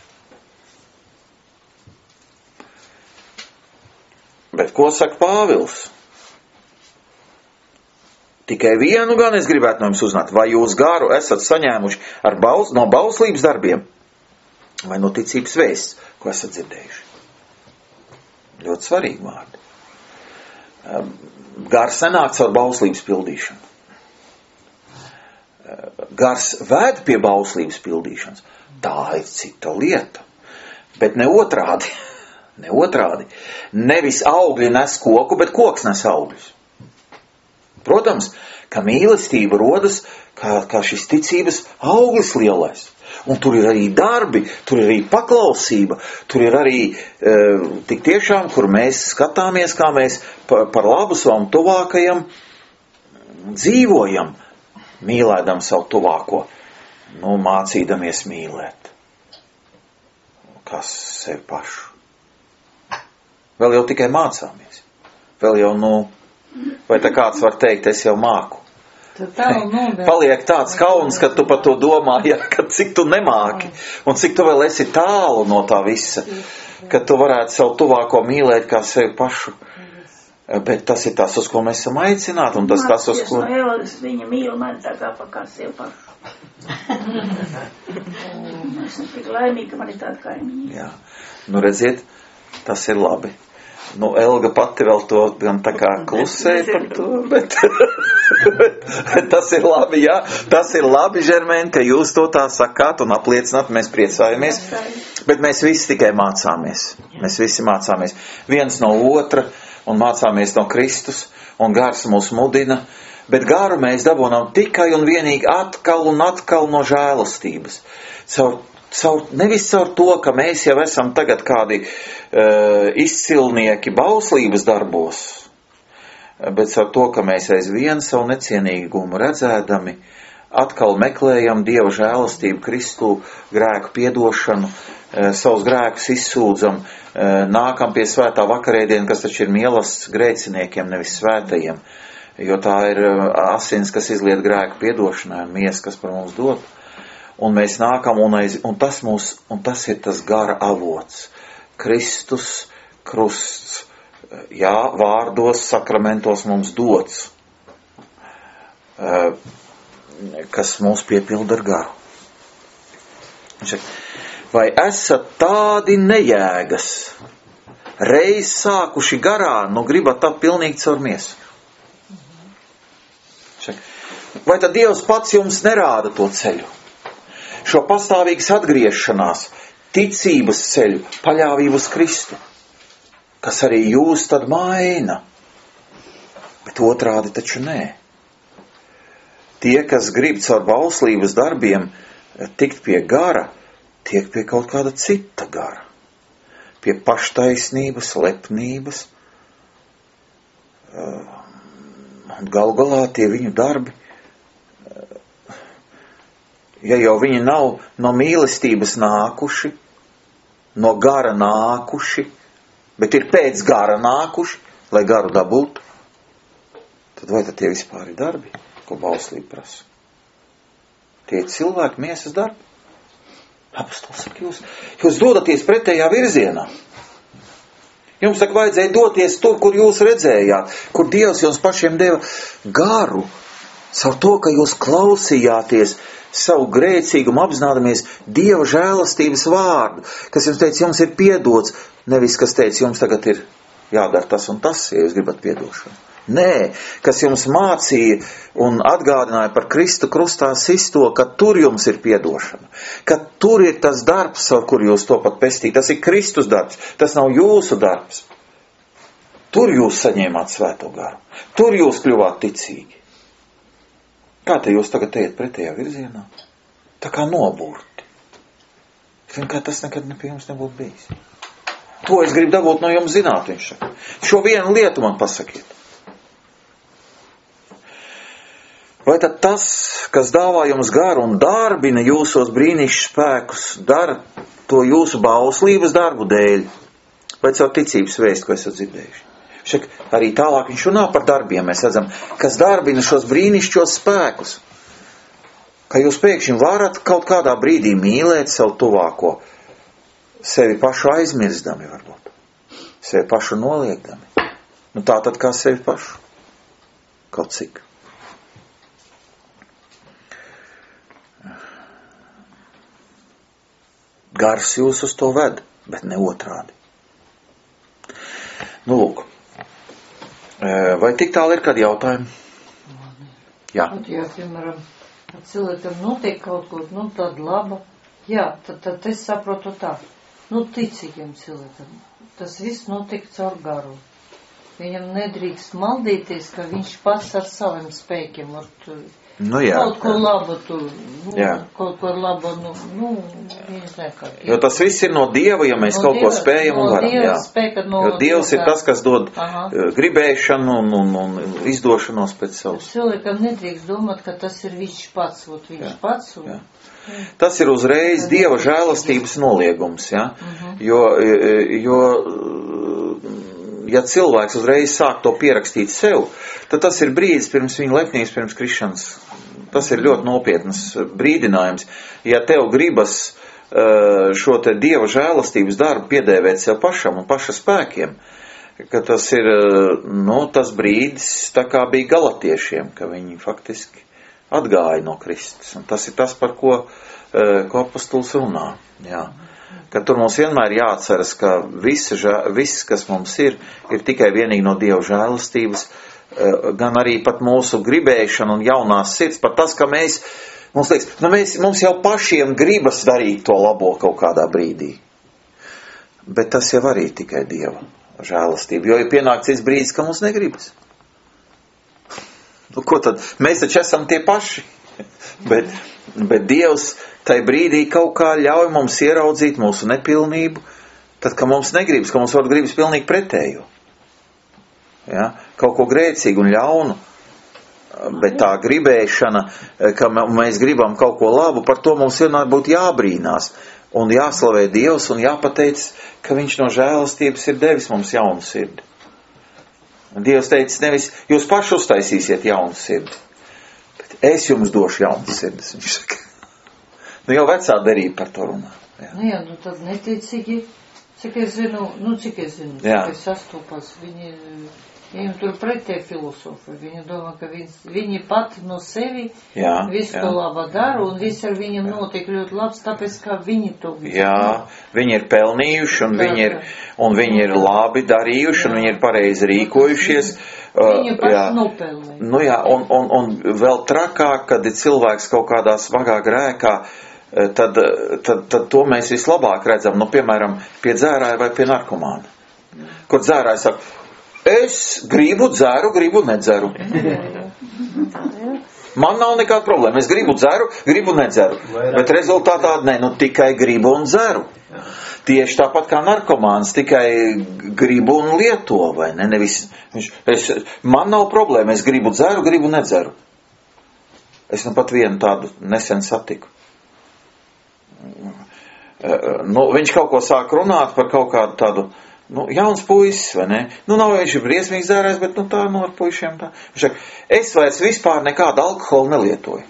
Bet ko saka Pāvils? Tikai vienu gan es gribētu no jums uzzināt, vai jūs garu esat saņēmuši ar baus, no bauslības darbiem, vai no ticības vēsts, ko esat dzirdējuši. Ļoti svarīgi vārdi. Gars nenāk caur bauslības pildīšanu. gars ved pie bauslības pildīšanas, tā ir cita lieta. Bet ne otrādi, ne otrādi. Nevis augļi nes koku, bet koks nes augļus. Protams, ka mīlestība rodas kā, kā šis ticības auglis lielais. Un tur ir arī darbi, tur ir arī paklausība, tur ir arī e, tik tiešām, kur mēs skatāmies, kā mēs par, par labu savam tuvākajam dzīvojam, mīlēdam savu tuvāko, nu, mācīdamies mīlēt. Kas sevi pašu? Vēl jau tikai mācāmies. Vēl jau, nu, vai tā kāds var teikt, es jau māku. Paliek tāds kauns, ka tu par to domā, ja, ka cik tu nemāki un cik tu vēl esi tālu no tā visa, ka tu varētu savu tuvāko mīlēt kā sevi pašu. Bet tas ir tas, uz ko mēs esam aicināti, un tas tas, uz ko... Viņa mīl mani tā kā pa kā sevi pašu. Es esmu tik laimīga, ka man ir tāda kaimiņa. Jā, nu redziet, tas ir labi. Nu, Elga pati vēl to gan tā kā klusē par to, bet, bet tas ir labi, jā, tas ir labi, Žermēn, ka jūs to tā sakāt un apliecināt, mēs priecājamies, bet mēs visi tikai mācāmies, mēs visi mācāmies viens no otra un mācāmies no Kristus, un gars mūs mudina, bet garu mēs dabonām tikai un vienīgi atkal un atkal no žēlastības, caur Caur, nevis caur to, ka mēs jau esam tagad kādi uh, izcilnieki bauslības darbos, bet caur to, ka mēs aizvien savu necienīgumu redzēdami, atkal meklējam Dieva žēlastību, Kristu grēku piedošanu, uh, savus grēkus izsūdzam, uh, nākam pie svētā vakarēdiena, kas taču ir mīlestības grēciniekiem, nevis svētajiem, jo tā ir uh, asins, kas izliet grēku piedošanai, un miesa, kas par mums dod. Un mēs nākam, un, aiz, un, tas mūs, un tas ir tas gara avots. Kristus krusts, jā, vārdos, sakramentos mums dots, kas mūs piepilda ar garu. Vai esat tādi nejēgas, reiz sākuši garā, nu gribat tā pilnīgi caur miesu? Vai tad Dievs pats jums nerāda to ceļu? Šo pastāvīgas atgriešanās, ticības ceļu, paļāvību uz Kristu, kas arī jūs tad maina, bet otrādi taču nē. Tie, kas grib caur bauslības darbiem tikt pie gara, tiek pie kaut kāda cita gara, pie paštaisnības, lepnības, un gal galā tie viņu darbi, ja jau viņi nav no mīlestības nākuši, no gara nākuši, bet ir pēc gara nākuši, lai garu dabūtu, tad vai tad tie vispār ir darbi, ko bauslība prasa? Tie ir cilvēki miesas darbi. Apostols saka, jūs, jūs dodaties pretējā virzienā. Jums tak vajadzēja doties tur, kur jūs redzējāt, kur Dievs jums pašiem deva garu, savu to, ka jūs klausījāties savu grēcīgumu, apzinādamies Dieva žēlastības vārdu, kas jums teica, jums ir piedots, nevis kas teica, jums tagad ir jādara tas un tas, ja jūs gribat piedošanu. Nē, kas jums mācīja un atgādināja par Kristu krustā sisto, ka tur jums ir piedošana, ka tur ir tas darbs, ar kur jūs to pat pestīt, tas ir Kristus darbs, tas nav jūsu darbs. Tur jūs saņēmāt svēto garu, tur jūs kļuvāt ticīgi. Kā te jūs tagad ejat pretējā virzienā? Tā kā noburti. Kā tas nekad ne pie jums nebūtu bijis. To es gribu dabūt no jums zināt, viņš saka. Šo vienu lietu man pasakiet. Vai tad tas, kas dāvā jums garu un darbina jūsos brīnišķu spēkus, dara to jūsu bauslības darbu dēļ? Vai caur ticības vēstu, ko esat dzirdējuši? Šek, arī tālāk viņš runā par darbiem, mēs redzam, kas darbina šos brīnišķos spēkus. Ka jūs pēkšņi varat kaut kādā brīdī mīlēt savu tuvāko, sevi pašu aizmirstami varbūt, sevi pašu noliekdami. Nu tā tad kā sevi pašu. Kaut cik. Gars jūs uz to ved, bet ne otrādi. Nu lūk. Vai tik tālu ir kādi jautājumi? Jā. Jā, piemēram, Kad cilvēkam notiek kaut ko, nu, tad laba. Jā, tad, tad es saprotu tā. Nu, ticīgiem cilvēkam. Tas viss notiek caur garu. Viņam nedrīkst maldīties, ka viņš pats ar saviem spēkiem var tur nu, jā, kaut ko jā. labu tur, nu, jā. kaut ko labu, nu, nu, viņš nekā. Jo tas viss ir no Dieva, ja mēs no kaut Dieva, ko spējam un varam, jā. Spēka, no jo Dievs Dieva, ir tas, kas dod aha. gribēšanu un, un, un izdošanos pēc savus. Cilvēkam nedrīkst domāt, ka tas ir viņš pats, ot viņš jā. Pats. Un... Jā. Tas ir uzreiz Dieva žēlastības noliegums, ja? Uh-huh. jo, jo, ja cilvēks uzreiz sāk to pierakstīt sev, tad tas ir brīdis pirms viņa lepnības, pirms krišanas. Tas ir ļoti nopietnas brīdinājums. Ja tev gribas šo te Dieva žēlastības darbu piedēvēt sev pašam un paša spēkiem, ka tas ir, nu, tas brīdis tā kā bija galatiešiem, ka viņi faktiski atgāja no Kristus. Un tas ir tas, par ko, ko apostols runā. Jā. Ka tur mums vienmēr jāatceras, ka visa, viss, kas mums ir, ir tikai vienīgi no Dieva žēlastības, gan arī pat mūsu gribēšana un jaunās sirds, pat tas, ka mēs, mums liekas, nu mēs, mums jau pašiem gribas darīt to labo kaut kādā brīdī. Bet tas jau arī tikai Dieva žēlastība, jo ir pienācis brīdis, ka mums negribas. Nu, ko tad? Mēs taču esam tie paši. bet, bet Dievs tai brīdī kaut kā ļauj mums ieraudzīt mūsu nepilnību, tad, ka mums negribas, ka mums var gribas pilnīgi pretējo. Ja? Kaut ko grēcīgu un ļaunu. Bet tā gribēšana, ka mēs gribam kaut ko labu, par to mums vienmēr būtu jābrīnās. Un jāslavē Dievs un jāpateic, ka viņš no žēlastības ir devis mums jaunu sirdi. Dievs teica, nevis jūs paši uztaisīsiet jaunu sirdi, bet es jums došu jaunu sirdi, viņš saka. Nu jau vecā derība par to runā. Jā. Nu jā, nu tad neticīgi, cik es zinu, nu cik es zinu, jā. Cik es sastopas, viņi, viņiem tur pretē filosofi, viņi domā, ka viņi, viņi pat no sevi jā, visu jā. To laba dara, un viss ar viņiem jā. Notiek ļoti labs, tāpēc, ka viņi to visu. Jā, viņi ir pelnījuši, un, tā, viņi ir, un viņi ir labi darījuši, jā. Un viņi ir pareizi rīkojušies. Viņi pat nopelnīja. Nu jā, un, un, un vēl trakāk, kad ir cilvēks kaut kādā smagā grēkā, tad, tad, tad to mēs vislabāk redzam, nu, piemēram, pie dzērāja vai pie narkomāna. Kur dzērāja saka, es gribu dzeru, gribu nedzeru. Man nav nekāda problēma, es gribu dzeru, gribu nedzeru. Bet rezultātā, ne, nu, tikai gribu un dzeru. Tieši tāpat kā narkomāns, tikai gribu un lieto, vai ne? Nevis, viņš, es, man nav problēma, es gribu dzeru, gribu nedzeru. Es nu pat vienu tādu nesen satiku. Nu, viņš kaut ko sāk runāt par kaut kādu tādu, nu, jauns puisis, vai ne? Nu, nav viņš ir briesmīgs dzērājs, bet, nu, tā, nu, ar puišiem tā. Viņš saka, es vairs vispār nekādu alkoholu nelietoju.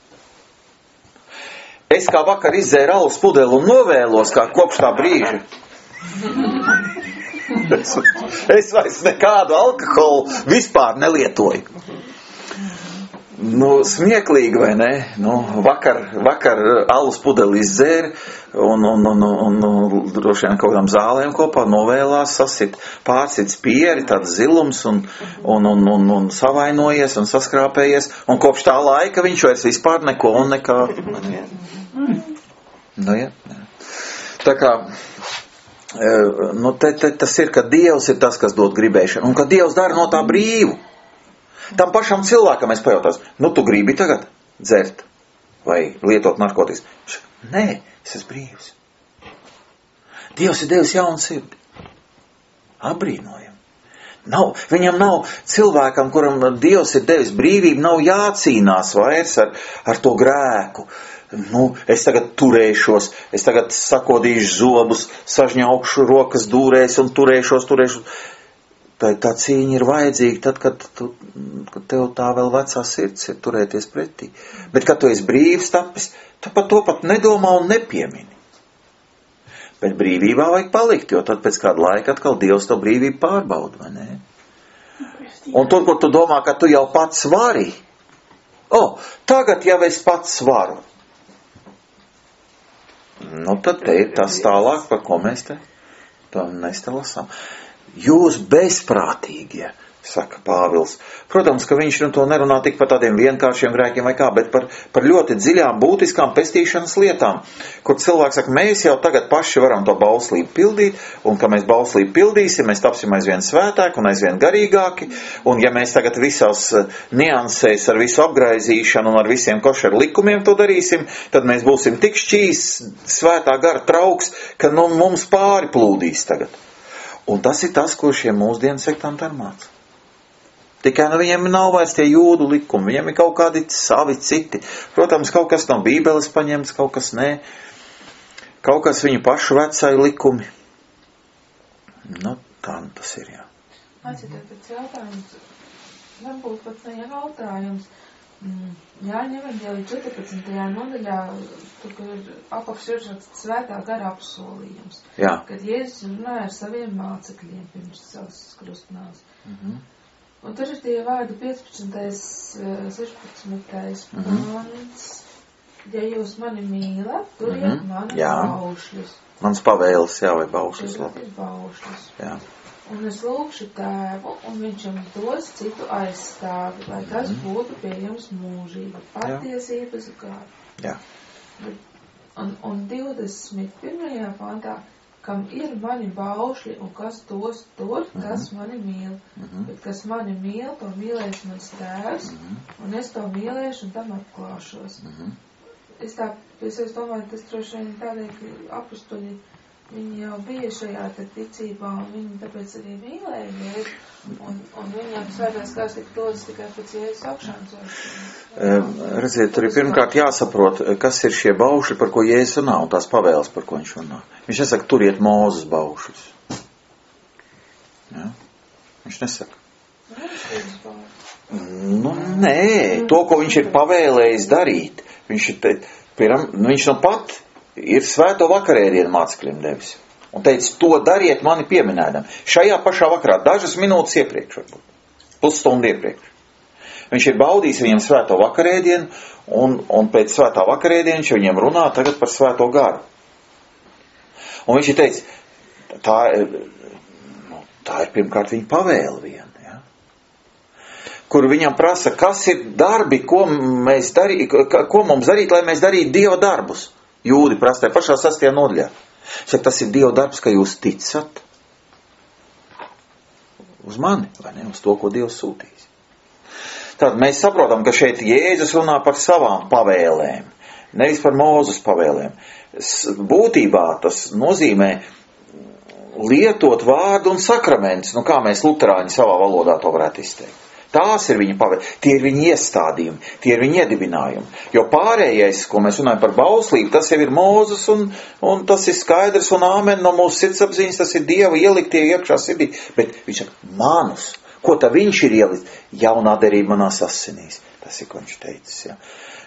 Es kā vakar izdzēru alus pudeli un novēlos, kā kopš tā brīža. es, es vairs nekādu alkoholu vispār nelietoju. Nu, smieklīgi, vai ne? Nu, vakar, vakar alus pudeli izdzēra un, un, un, un, un droši vien kaut kādām zālēm kopā novēlās, sasit pārsits pieri, tāds zilums un, un, un, un, un savainojies un saskrāpējies. Un kopš tā laika viņš vairs vispār neko un nekā. Nu, jā, jā. Tā kā, nu, te, te, tas ir, ka Dievs ir tas, kas dod gribēšanu. Un ka Dievs dara no tā brīvu. Tam pašam cilvēkam es pajautās, nu tu gribi tagad dzert vai lietot narkotikas? Nē, es esmu brīvs. Dievs ir devis jaunu sirdi. Abrīnojam. Nav, viņam nav cilvēkam, kuram Dievs ir devis brīvību, nav jācīnās vairs ar, ar to grēku. Nu, es tagad turēšos, es tagad sakodīšu zobus, sažņaukšu rokas dūrēs un turēšos, turēšos. Tā, tā cīņa ir vajadzīga tad, kad, tu, kad tev tā vēl vecā sirds ir turēties pretī. Bet, kad tu esi brīvs tapis, tu par to pat nedomā un nepiemini. Bet brīvībā vajag palikt, jo tad pēc kāda laika atkal Dievs to brīvību pārbauda, vai ne? Un tur, kur tu domā, ka tu jau pats vari, o, tagad jau es pats varu. Nu, tad te ir tas tālāk, par ko mēs te, to mēs te lasām. Jūs bezprātīgie, saka Pāvils. Protams, ka viņš nu to nerunā tik par tādiem vienkāršiem grēkiem vai kā, bet par, par ļoti dziļām, būtiskām pestīšanas lietām, kur cilvēks saka, mēs jau tagad paši varam to bauslību pildīt, un ka mēs bauslību pildīsim, mēs tapsim aizvien svētāki un aizvien garīgāki, un ja mēs tagad visās niansēs ar visu apgraizīšanu un ar visiem košeru likumiem to darīsim, tad mēs būsim tik šķīs svētā gara trauks, ka nu, mums pāri plūdīs tagad. Un tas ir tas, ko šie mūsdienu sektanti māca. Tikai nu viņiem nav vairs tie jūdu likumi, viņiem ir kaut kādi savi citi. Protams, kaut kas no Bībeles paņemts, kaut kas nē. Kaut kas viņu pašu vecāju likumi. Nu, tā nu tas ir, jā. Atcītēt, pēc jautājums, varbūt pats ne jautājums. Jāņa evaņģēlija četrpadsmitajā nodaļā, tur ir apakšvirsraksts svētā gara apsolījums. Jā. Kad Jēzus runāja ar saviem mācekļiem pirms savas krustnāves. Mhm. Un tur ir tie vārdi piecpadsmitais, sešpadsmitais Mhm. pants. Ja jūs mani mīlat, turiet Mhm. mani Jā. baušļus. Mans pavēles, jā, vai baušas Turiet labi. baušļus. Jā. Un es lūkšu tēvu, un viņš jums dos citu aizstāvi, lai tas būtu pie jums mūžība, patiesības gāra. Jā. Un, un divdesmit pirmajā pantā, kam ir mani baušļi, un kas tos tur, tas mani mīl. Mhm. Bet kas mani mīl, to mīlēs mans tēvs, Mhm. un es to mīlēšu un tam atklāšos. Mhm. Es tā, es domāju, tas droši vien tādēļ, ka apustuļi, viņi jau bija šajā te ticībā, un viņi tāpēc arī mīlēja Jēzu, un, un viņam svētās gars tika dodas tikai pēc Jēzus augšanas. E, redziet, tur ir pirmkārt jāsaprot, kas ir šie baušļi, par ko Jēzus runā, un tās pavēles, par ko viņš runā. Viņš nesaka, turiet Mūzes baušļus. Ja? Viņš nesaka. Nu, nē, to, ko viņš ir pavēlējis darīt, viņš ir, te, piram, viņš no pat ir svēto vakarēdienu mācekļiem devis. Un teica, to dariet mani pieminēdam. Šajā pašā vakarā, dažas minūtes iepriekš, varbūt, pusstundu iepriekš. Viņš ir baudījis viņiem svēto vakarēdienu, un, un pēc svētā vakarēdienu viņš viņiem runā tagad par svēto garu. Un viņš ir teicis, tā ir, nu, tā ir pirmkārt viņa pavēle viena, ja? Kur viņam prasa, kas ir darbi, ko, mēs darī, ko mums darīt, lai mēs darītu Dieva darbus. Jūdi prasa, pašā sastajā nodaļā. Saka, tas ir Dieva darbs, ka jūs ticat uz mani, vai ne, uz to, ko Dievs sūtīs. Tad mēs saprotam, ka šeit Jēzus runā par savām pavēlēm, nevis par Mūzes pavēlēm. Būtībā tas nozīmē lietot vārdu un sakramentus, nu kā mēs luterāņi savā valodā to varētu izteikt. Tās ir viņa pavēle, tie ir viņa iestādījumi, tie ir viņa iedibinājumi. Jo pārējais, ko mēs runājam par bauslību, tas jau ir Mūzes un, un tas ir skaidrs un āmen no mūsu sirdsapziņas, tas ir Dieva ieliktie iekšā sirdī. Bet viņš saka, manus, ko tā viņš ir ielikt? Jaunā derība manās asinīs. Tas ir, ko viņš teicis. Ja.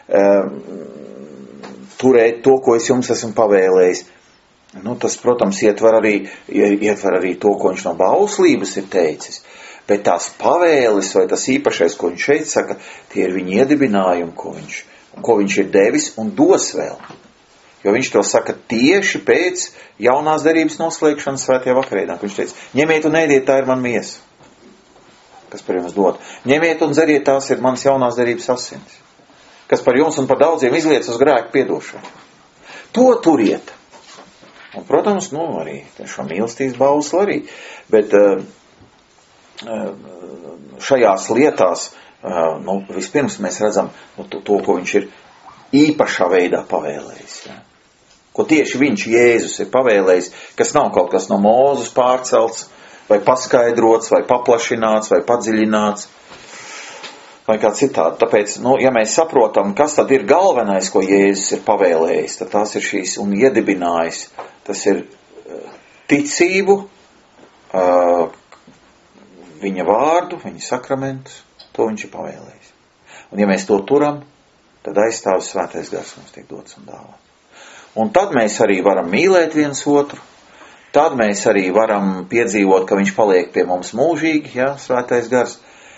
Um, turēt to, ko es jums esmu pavēlējis. Nu, tas, protams, ietver arī, ietver arī to, ko viņš no bauslības ir teicis. Bet tās pavēles vai tas īpašais, ko viņš šeit saka, tie ir viņa iedibinājumi, ko viņš, ko viņš ir devis un dos vēl. Jo viņš to saka tieši pēc jaunās derības noslēgšanas svētajā vakarēdienā. Viņš teica, ņemiet un ēdiet, tā ir man miesa, kas par jums dod. Ņemiet un dzeriet, tās ir manas jaunās derības asins, kas par jums un par daudziem izliec uz grēku piedošanu. To turiet. Un, protams, nu, arī šo mīlestības bausli arī. Bet uh, šajās lietās, nu, vispirms mēs redzam nu, to, to, ko viņš ir īpašā veidā pavēlējis. Ja? Ko tieši viņš, Jēzus, ir pavēlējis, kas nav kaut kas no Mūzes pārcelts, vai paskaidrots, vai paplašināts, vai padziļināts, vai kā citādi. Tāpēc, nu, ja mēs saprotam, kas tad ir galvenais, ko Jēzus ir pavēlējis, tad tās ir šīs un iedibinājis. Tas ir ticību, uh, viņa vārdu, viņa sakramentus, to viņš ir pavēlējis. Un ja mēs to turam, tad aizstāvis svētais gars mums tiek dots un dāvāts. Un tad mēs arī varam mīlēt viens otru, tad mēs arī varam piedzīvot, ka viņš paliek pie mums mūžīgi, ja, svētais gars.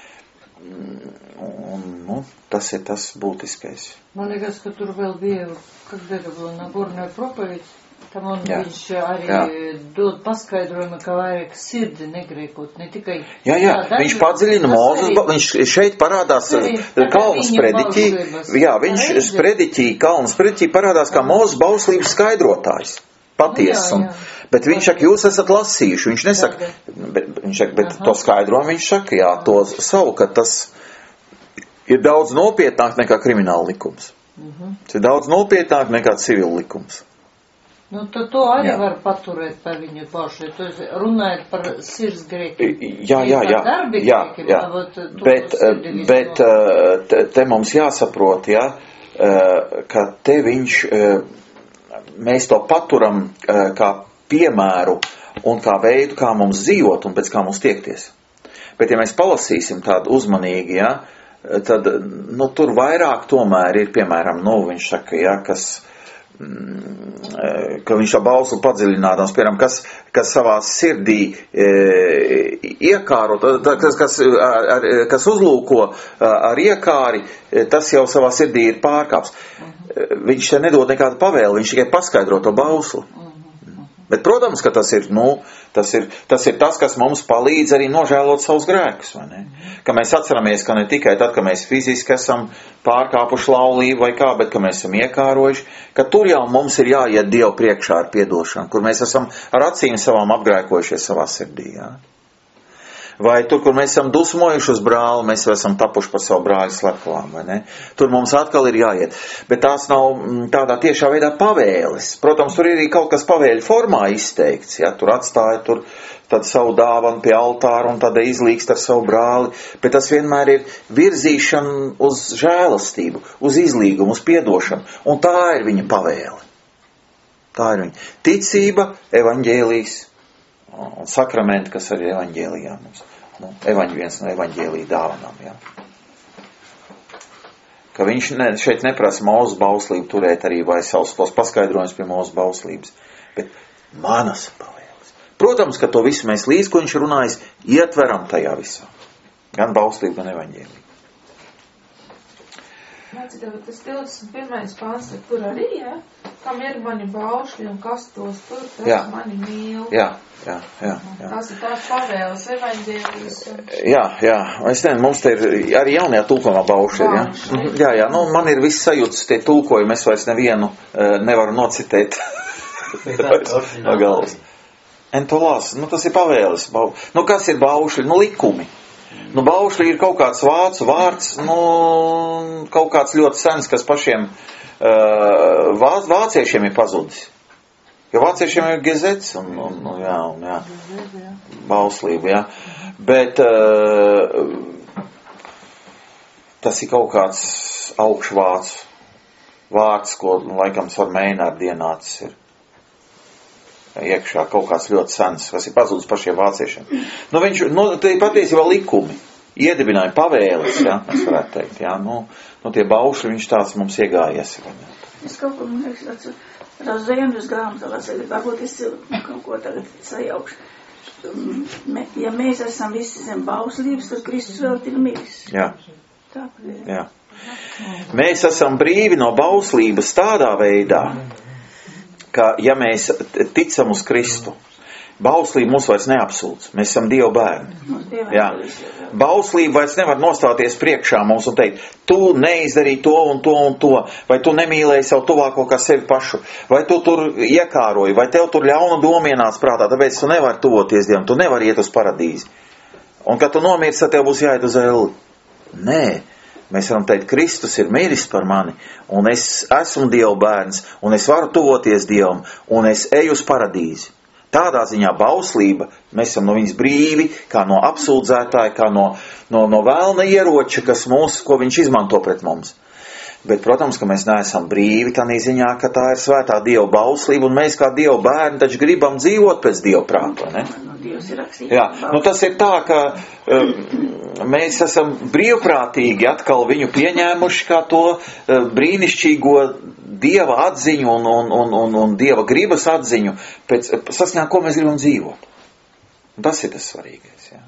Un, nu, tas ir tas būtiskais. Man liekas, ka tur vēl bija, kad bija Nagornā propovедь, Tam un Jā. viņš arī Jā. dod paskaidrojumu, ka vajag sirdi negrēkot, ne tikai... Jā, jā, viņš padziļina Mūzes, viņš šeit parādās Kalnu sprediķī, jā, viņš sprediķī, Kalnu sprediķī parādās kā Mūzes bauslības skaidrotājs, patiesas, un, bet viņš saka, jūs esat lasījuši, viņš nesaka, bet, viņš saka, bet to skaidrojumu viņš saka, jā, to savu, ka tas ir daudz nopietnāk nekā krimināla likums. Tas ir daudz nopietnāk nekā civila likums. Nu, tad to arī Jā. var paturēt par viņu pašu. Tu runājot par sirds grēkiem. Jā, jā, jā, darbi jā, grēkiem, jā. Vat, Bet, bet te, te mums jāsaprot, jā, ka te viņš, mēs to paturam kā piemēru un kā veidu, kā mums dzīvot un pēc kā mums tiekties. Bet, ja mēs palasīsim tādu uzmanīgi, jā, tad, nu, tur vairāk tomēr ir, piemēram, nu, viņš saka, jā, kas, ka viņš tā balsu padziļinādams, piemēram, kas, kas savā sirdī e, iekāro, kas, kas, ar, kas uzlūko ar iekāri, tas jau savā sirdī ir pārkāps. Viņš te nedod nekādu pavēli, viņš tikai paskaidro to bauslu. Bet, protams, ka tas ir, nu, tas ir, tas ir tas, kas mums palīdz arī nožēlot savus grēkus, vai ne? Ka mēs atceramies, ka ne tikai tad, ka mēs fiziski esam pārkāpuši laulību vai kā, bet ka mēs esam iekārojuši, ka tur jau mums ir jāiet Dievu priekšā ar piedošanu, kur mēs esam ar acīm savām apgrēkojušies savā sirdī, jā. Vai tur, kur mēs esam dusmojuši uz brāli, mēs esam tapuši par savu brāļu slepkavām, vai ne? Tur mums atkal ir jāiet. Bet tās nav tādā tiešā veidā pavēles. Protams, tur ir arī kaut kas pavēļu formā izteikts, ja? Tur atstāja tur tad savu dāvanu pie altāra un tad izlīkst ar savu brāli. Bet tas vienmēr ir virzīšana uz žēlastību, uz izlīgumu, uz piedošanu. Un tā ir viņa pavēle. Tā ir viņa. Ticība, evaņģēlijs un sakramenti, kas arī ir evaņģēlijā mums. Nu, evaņ, viens no evaņģēlija dāvanām, jā. Ka viņš ne, šeit neprasa Mūzes bauslību turēt arī vai savus tos paskaidrojumus pie Mūzes bauslības, bet manas pavēles. Protams, ka to visu mēs līdz, ko viņš runājas, ietveram tajā visā. Gan bauslību, gan evaņģēliju. Mācītāji, tas divdesmit pirmais pāns, tur arī, jā? Kam ir mani baušļi un kas tos tur, tas jā. Mani mīl. Jā, jā, jā. jā. Tas ir tās pavēles, evaņģēlijas. Un... Jā, jā. Es nezinu, mums te ir arī jaunajā tulkojumā baušļi, jā? Jā, jā, nu man ir viss sajūtas tie tulkojumi, es vairs nevienu uh, nevaru nocitēt no galvas. Entolās, nu tas ir pavēles. Bau... Nu kas ir baušļi? Nu likumi. Nu, baušļi ir kaut kāds vācu vārds, nu, kaut kāds ļoti sens, kas pašiem uh, vāc, vāciešiem ir pazudis. Jo vāciešiem ir gezets un, un, un jā, un jā, bauslība, jā. Bet uh, tas ir kaut kāds augšvācu vārds, ko, laikam, ar Meinārdu ienācis ir. Iekšā kaut kāds ļoti sens, kas ir pazudis pašiem vāciešiem. Nu, viņš, nu, te patiesībā likumi, iedibināja pavēles, jā, mēs varētu teikt, jā, nu, nu tie baušļi, viņš tāds mums iegājies. Es kaut ko, man liekas, tāds razēnus grāmatā lasēju, varbūt es kaut ko tagad sajaukšu. Ja mēs esam visi zem bauslības, tad Kristus vēl ir miris. Jā. Tā, jā. Mēs esam brīvi no bauslības tādā veidā, ka, ja mēs ticam uz Kristu, bauslība mūs vairs neapsūdz. Mēs esam Dieva bērni. Jā. Bauslība vairs nevar nostāties priekšā mums un teikt, tu neizdarīji to un to un to, vai tu nemīlēji savu tuvāko kā sevi pašu, vai tu tur iekāroji, vai tev tur ļauna doma ienāca prātā, tāpēc tu nevari tuvoties Dievam, tu nevari iet uz paradīzi. Un, kad tu nomirsi, tad tev būs jāiet uz elli. Nē. Mēs varam teikt, Kristus ir miris par mani, un es esmu Dieva bērns, un es varu tuvoties Dievam, un es eju uz paradīzi. Tādā ziņā bauslība, mēs esam no viņas brīvi, kā no apsūdzētāja, kā no, no, no vēlna ieroča, kas mūs, ko viņš izmanto pret mums. Bet, protams, ka mēs neesam brīvi tādā ziņā, ka tā ir svētā Dieva bauslība, un mēs kā Dieva bērni taču gribam dzīvot pēc Dieva prāta, ne? Jā, nu tas ir tā, ka um, mēs esam brīvprātīgi atkal viņu pieņēmuši kā to uh, brīnišķīgo Dieva atziņu un, un, un, un, un Dieva gribas atziņu, pēc saskaņā, ko mēs gribam dzīvot. Un tas ir tas svarīgais, jā.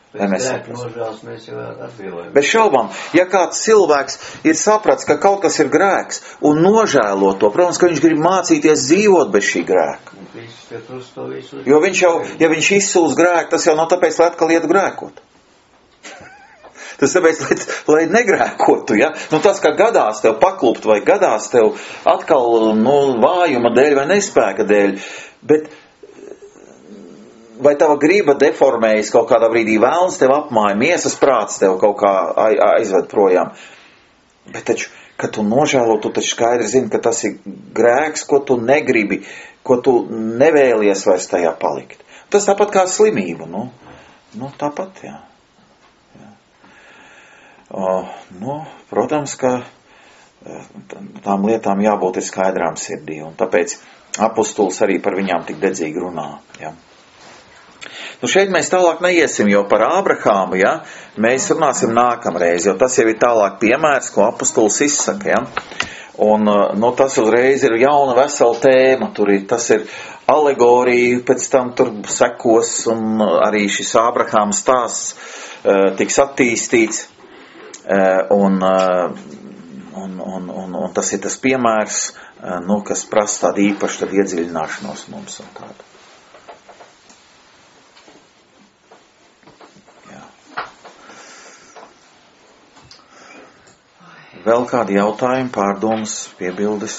Vai mēs saprotam? Bez šaubām, ja kāds cilvēks ir saprats, ka kaut kas ir grēks un nožēlo to, protams, ka viņš grib mācīties dzīvot bez šī grēka. Jo viņš jau, ja viņš izsūs grēku, tas jau nav tāpēc, lai atkal ietu grēkot. Tas tāpēc, lai, lai negrēkotu, ja? Nu tas, ka gadās tev paklupt vai gadās tev atkal, nu, vājuma dēļ vai nespēka dēļ, bet vai tava griba deformējas kaut kādā brīdī, vēlns tev apmāja, miesas prāts tev kaut kā aizved projām. Bet taču, kad tu nožēlo, tu taču skaidri zini, ka tas ir grēks, ko tu negribi, ko tu nevēlies vairs tajā palikt. Tas tāpat kā slimība, nu, nu tāpat, jā. jā. O, nu, protams, ka tām lietām jābūt ir skaidrām sirdī, un tāpēc apostols arī par viņām tik dedzīgi runā, jā. Nu šeit mēs tālāk neiesim, jo par Ābrahāmu, ja, mēs runāsim nākamreiz, jo tas jau ir tālāk piemērs, ko apostols izsaka, ja. Un, nu, tas uzreiz ir jauna vesela tēma, tur ir, tas ir alegorija, pēc tam tur sekos, un arī šis Ābrahāma stāsts uh, tiks attīstīts, uh, un, uh, un, un, un, un tas ir tas piemērs, uh, nu, kas prasa tādu īpašu tad iedziļināšanos mums un tādu. Vēl kādi jautājumi, pārdomas, piebildes?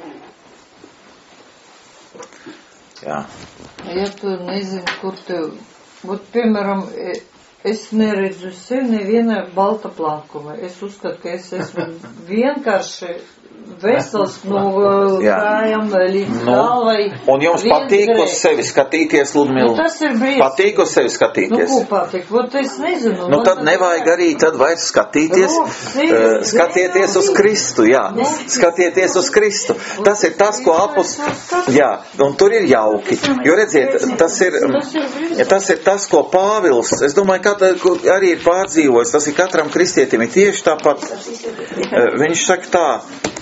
Jā. Ja tu nezini, kur tev, būt, piemēram, es neredzu sevi nevienā balta plankuma. Es uzskatu, ka es esmu vienkārši vesels no kājām līdz nu, galvai. Un jums patīk uz sevi skatīties, Ludmila? Nu, tas ir brīdis. Patīk uz sevi skatīties? Nu, ko patīk? Vot es nezinu. Nu, tad nevajag arī tad vairs skatīties, uh, skatieties uz Kristu, jā. Skatieties uz Kristu. Tas ir tas, ko apostols, jā, un tur ir jauki. Jo redziet, tas ir, tas ir tas, ko Pāvils, es domāju, ka arī ir pārdzīvojis, tas ir katram kristietim, ir tieši tāpat. Uh, viņš saka tā,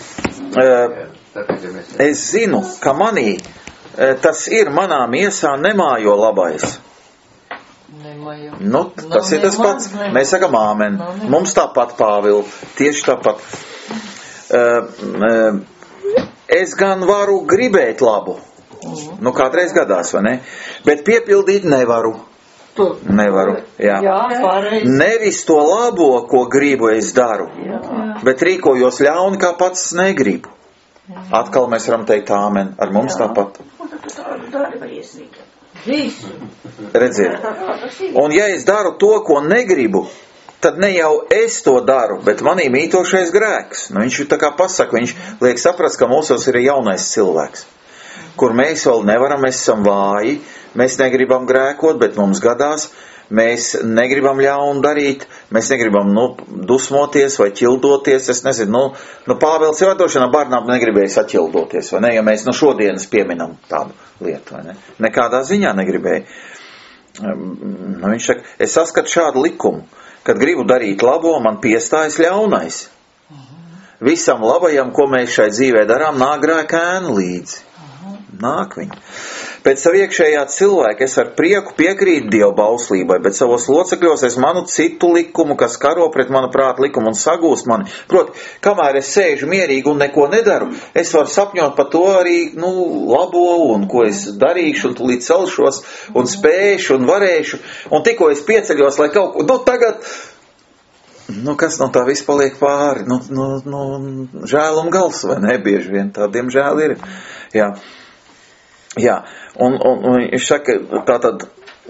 es zinu, ka manī tas ir manā miesā nemājo labais. Nemājo. Nu, tas ir tas pats. Mēs sakam āmen. Mums tāpat, Pāvil, tieši tāpat. Es gan varu gribēt labu. Nu, kādreiz gadās, vai ne? Bet piepildīt nevaru. Nevaru, jā. Jā, pareizi. Nevis to labo, ko gribu es daru, jā. Bet rīkojos ļauni, kā pats negribu. Jā. Atkal mēs varam teikt āmen, ar mums jā. Tāpat. Redziet. Un ja es daru to, ko negribu, tad ne jau es to daru, bet manī mītošais grēks. Nu, viņš tā kā pasaka, viņš liek saprast, ka mūsos ir jaunais cilvēks, kur mēs vēl nevaram, mēs esam vāji, mēs negribam grēkot, bet mums gadās, mēs negribam ļaunu darīt, mēs negribam, nu, dusmoties vai ķildoties, es nezinu, nu, nu Pāvils jau atdošanā Barnām negribēja saķildoties, vai ne, ja mēs nu šodienas pieminam tādu lietu, vai ne, nekādā ziņā negribēja. Nu, viņš saka, es saskatu šādu likumu, kad gribu darīt labo, man piestājas ļaunais. Visam labajam, ko mēs šai dzīvē darām, nāk grēka ēnu līdzi. Nāk viņi. Pēc savu iekšējā cilvēka es ar prieku piekrītu Dieva bauslībai, bet savos locekļos es manu citu likumu, kas karo pret manu prātu likumu un sagūst mani. Proti, kamēr es sēžu mierīgi un neko nedaru, es varu sapņot par to arī, nu, labo un ko es darīšu un tūlīt celšos un spēšu un varēšu. Un tikko es pieceļos, lai kaut ko, nu, tagad, nu, kas no tā viss paliek pāri? Nu, nu, nu žēlum gals, vai ne? Bieži vien tādiem žēl ir. Jā. Jā, un, un, un viņš saka, tātad,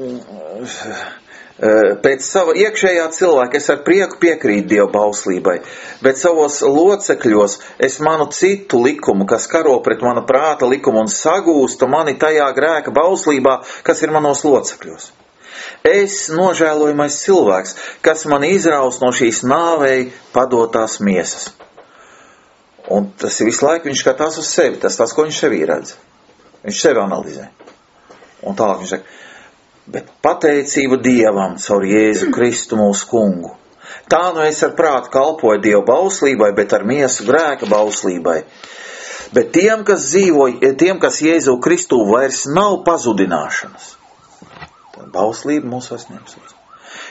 pēc sava iekšējā cilvēka es ar prieku piekrītu Dieva bauslībai, bet savos locekļos es manu citu likumu, kas karo pret mana prāta likumu un sagūstu mani tajā grēka bauslībā, kas ir manos locekļos. Es nožēlojamais cilvēks, kas mani izraus no šīs nāvei padotās miesas. Un tas ir visu laiku, viņš skatās uz sevi, tas tas, ko viņš sevī redz. Viņš sevi analizē. Un tālāk viņš saka, bet pateicība Dievam caur Jēzu Kristu mūsu kungu. Tā nu es ar prātu kalpoju Dieva bauslībai, bet ar miesu grēka bauslībai. Bet tiem, kas dzīvoja, tiem, kas Jēzu Kristu vairs nav pazudināšanas. Tad bauslība mūs vairs neapsūdz.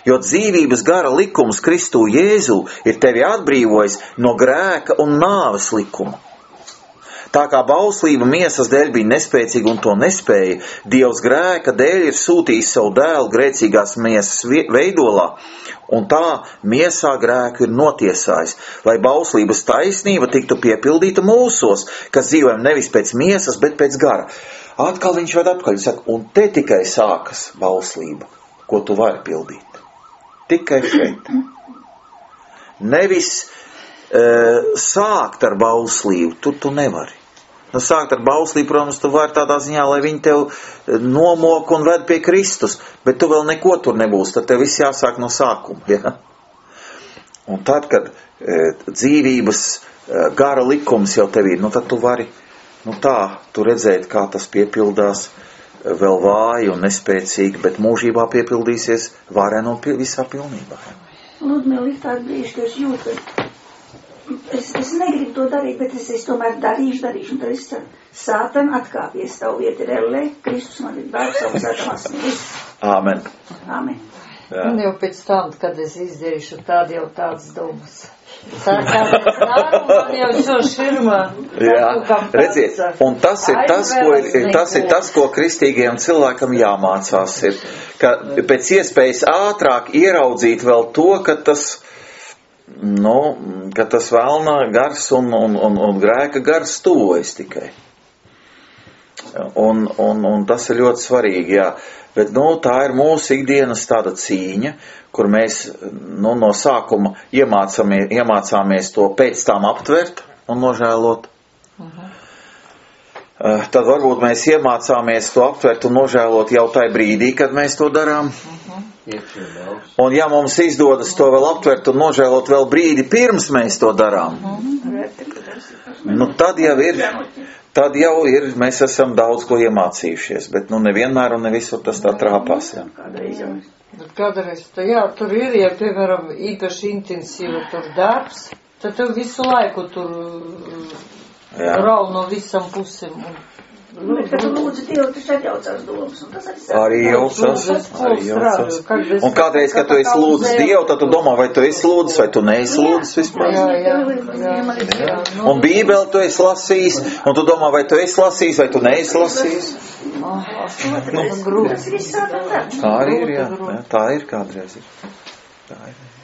jo dzīvības gara likums Kristū Jēzū ir tevi atbrīvojis no grēka un nāves likuma. Tā kā bauslība miesas dēļ bija nespēcīga un to nespēja, Dievs grēka dēļ ir sūtījis savu dēlu grēcīgās miesas veidolā, un tā miesā grēku ir notiesājis, lai bauslības taisnība tiktu piepildīta mūsos, kas dzīvojam nevis pēc miesas, bet pēc gara. Atkal viņš ved atpakaļ, saka, un te tikai sākas bauslība, ko tu vari pildīt. Tikai šeit. Nevis uh, sākt ar bauslību, tu, tu nevari. Nu, sākt ar bauslību, protams, tu vari tādā ziņā, lai viņi tev nomok un ved pie Kristus, bet tu vēl neko tur nebūs, tad tev viss jāsāk no sākuma. Ja? Un tad, kad e, dzīvības e, gara likums jau tev ir, nu tad tu vari, nu tā, tu redzēt, kā tas piepildās e, vēl vāji un nespēcīgi, bet mūžībā piepildīsies vārēn un pie, visā pilnībā. Ludmila, ir tāda brīži, ka es jūtu, ka Es, es negribu to darīt, bet es, es tomēr darīšu, darīšu, un tad es ceru, Sātan atkāpies, tavu vietu ir ellē, Kristus man ir dārgs, savu sātam asmīs. Āmen. Āmen. Jā. Un jau pēc tam, kad es izdarīšu tādu jau tāds domas. Tā kā es daru, man jau šo širmā. Jā, redziet, un tas ir tas, ko, ir, tas ir tas, ko kristīgajam cilvēkam jāmācās, ir, ka pēc iespējas ātrāk ieraudzīt vēl to, ka tas Nu, ka tas vēlna gars un, un, un, un grēka gars tuvojas tikai. Un, un, un tas ir ļoti svarīgi, jā. Bet, nu, tā ir mūsu ikdienas tāda cīņa, kur mēs, nu, no sākuma iemācāmies, iemācāmies to pēc tām aptvert un nožēlot. Uh-huh. Uh, tad varbūt mēs iemācāmies to aptvert un nožēlot jau tai brīdī, kad mēs to darām. Uh-huh. Un ja mums izdodas to vēl aptvert un nožēlot vēl brīdi pirms mēs to darām, nu tad jau ir, tad jau ir, mēs esam daudz ko iemācījušies, bet nu nevienmēr un nevisur tas tā trāpās. Jā. Kādreiz, jā, tur ir, ja piemēram īpaši intensīva tur darbs, tad tev visu laiku tur rau no visam pusēm. Nu, bet, kad tu lūdzi Dievu, tu atjaucās domas, un tas arī arī jaucās, arī jaucās. Un kādreiz, kad tu esi lūdzis Dievu, tad tu domā, vai tu esi lūdzis, vai tu neesi lūdzis vispār. Jā, jā, jā, jā. Un Bībeli tu esi lasījis, un tu domā, vai tu esi lasījis, vai tu neesi lasījis. Tas viss sākam darbs. Tā arī ir, jā. jā. Tā ir kādreiz ir. Tā ir.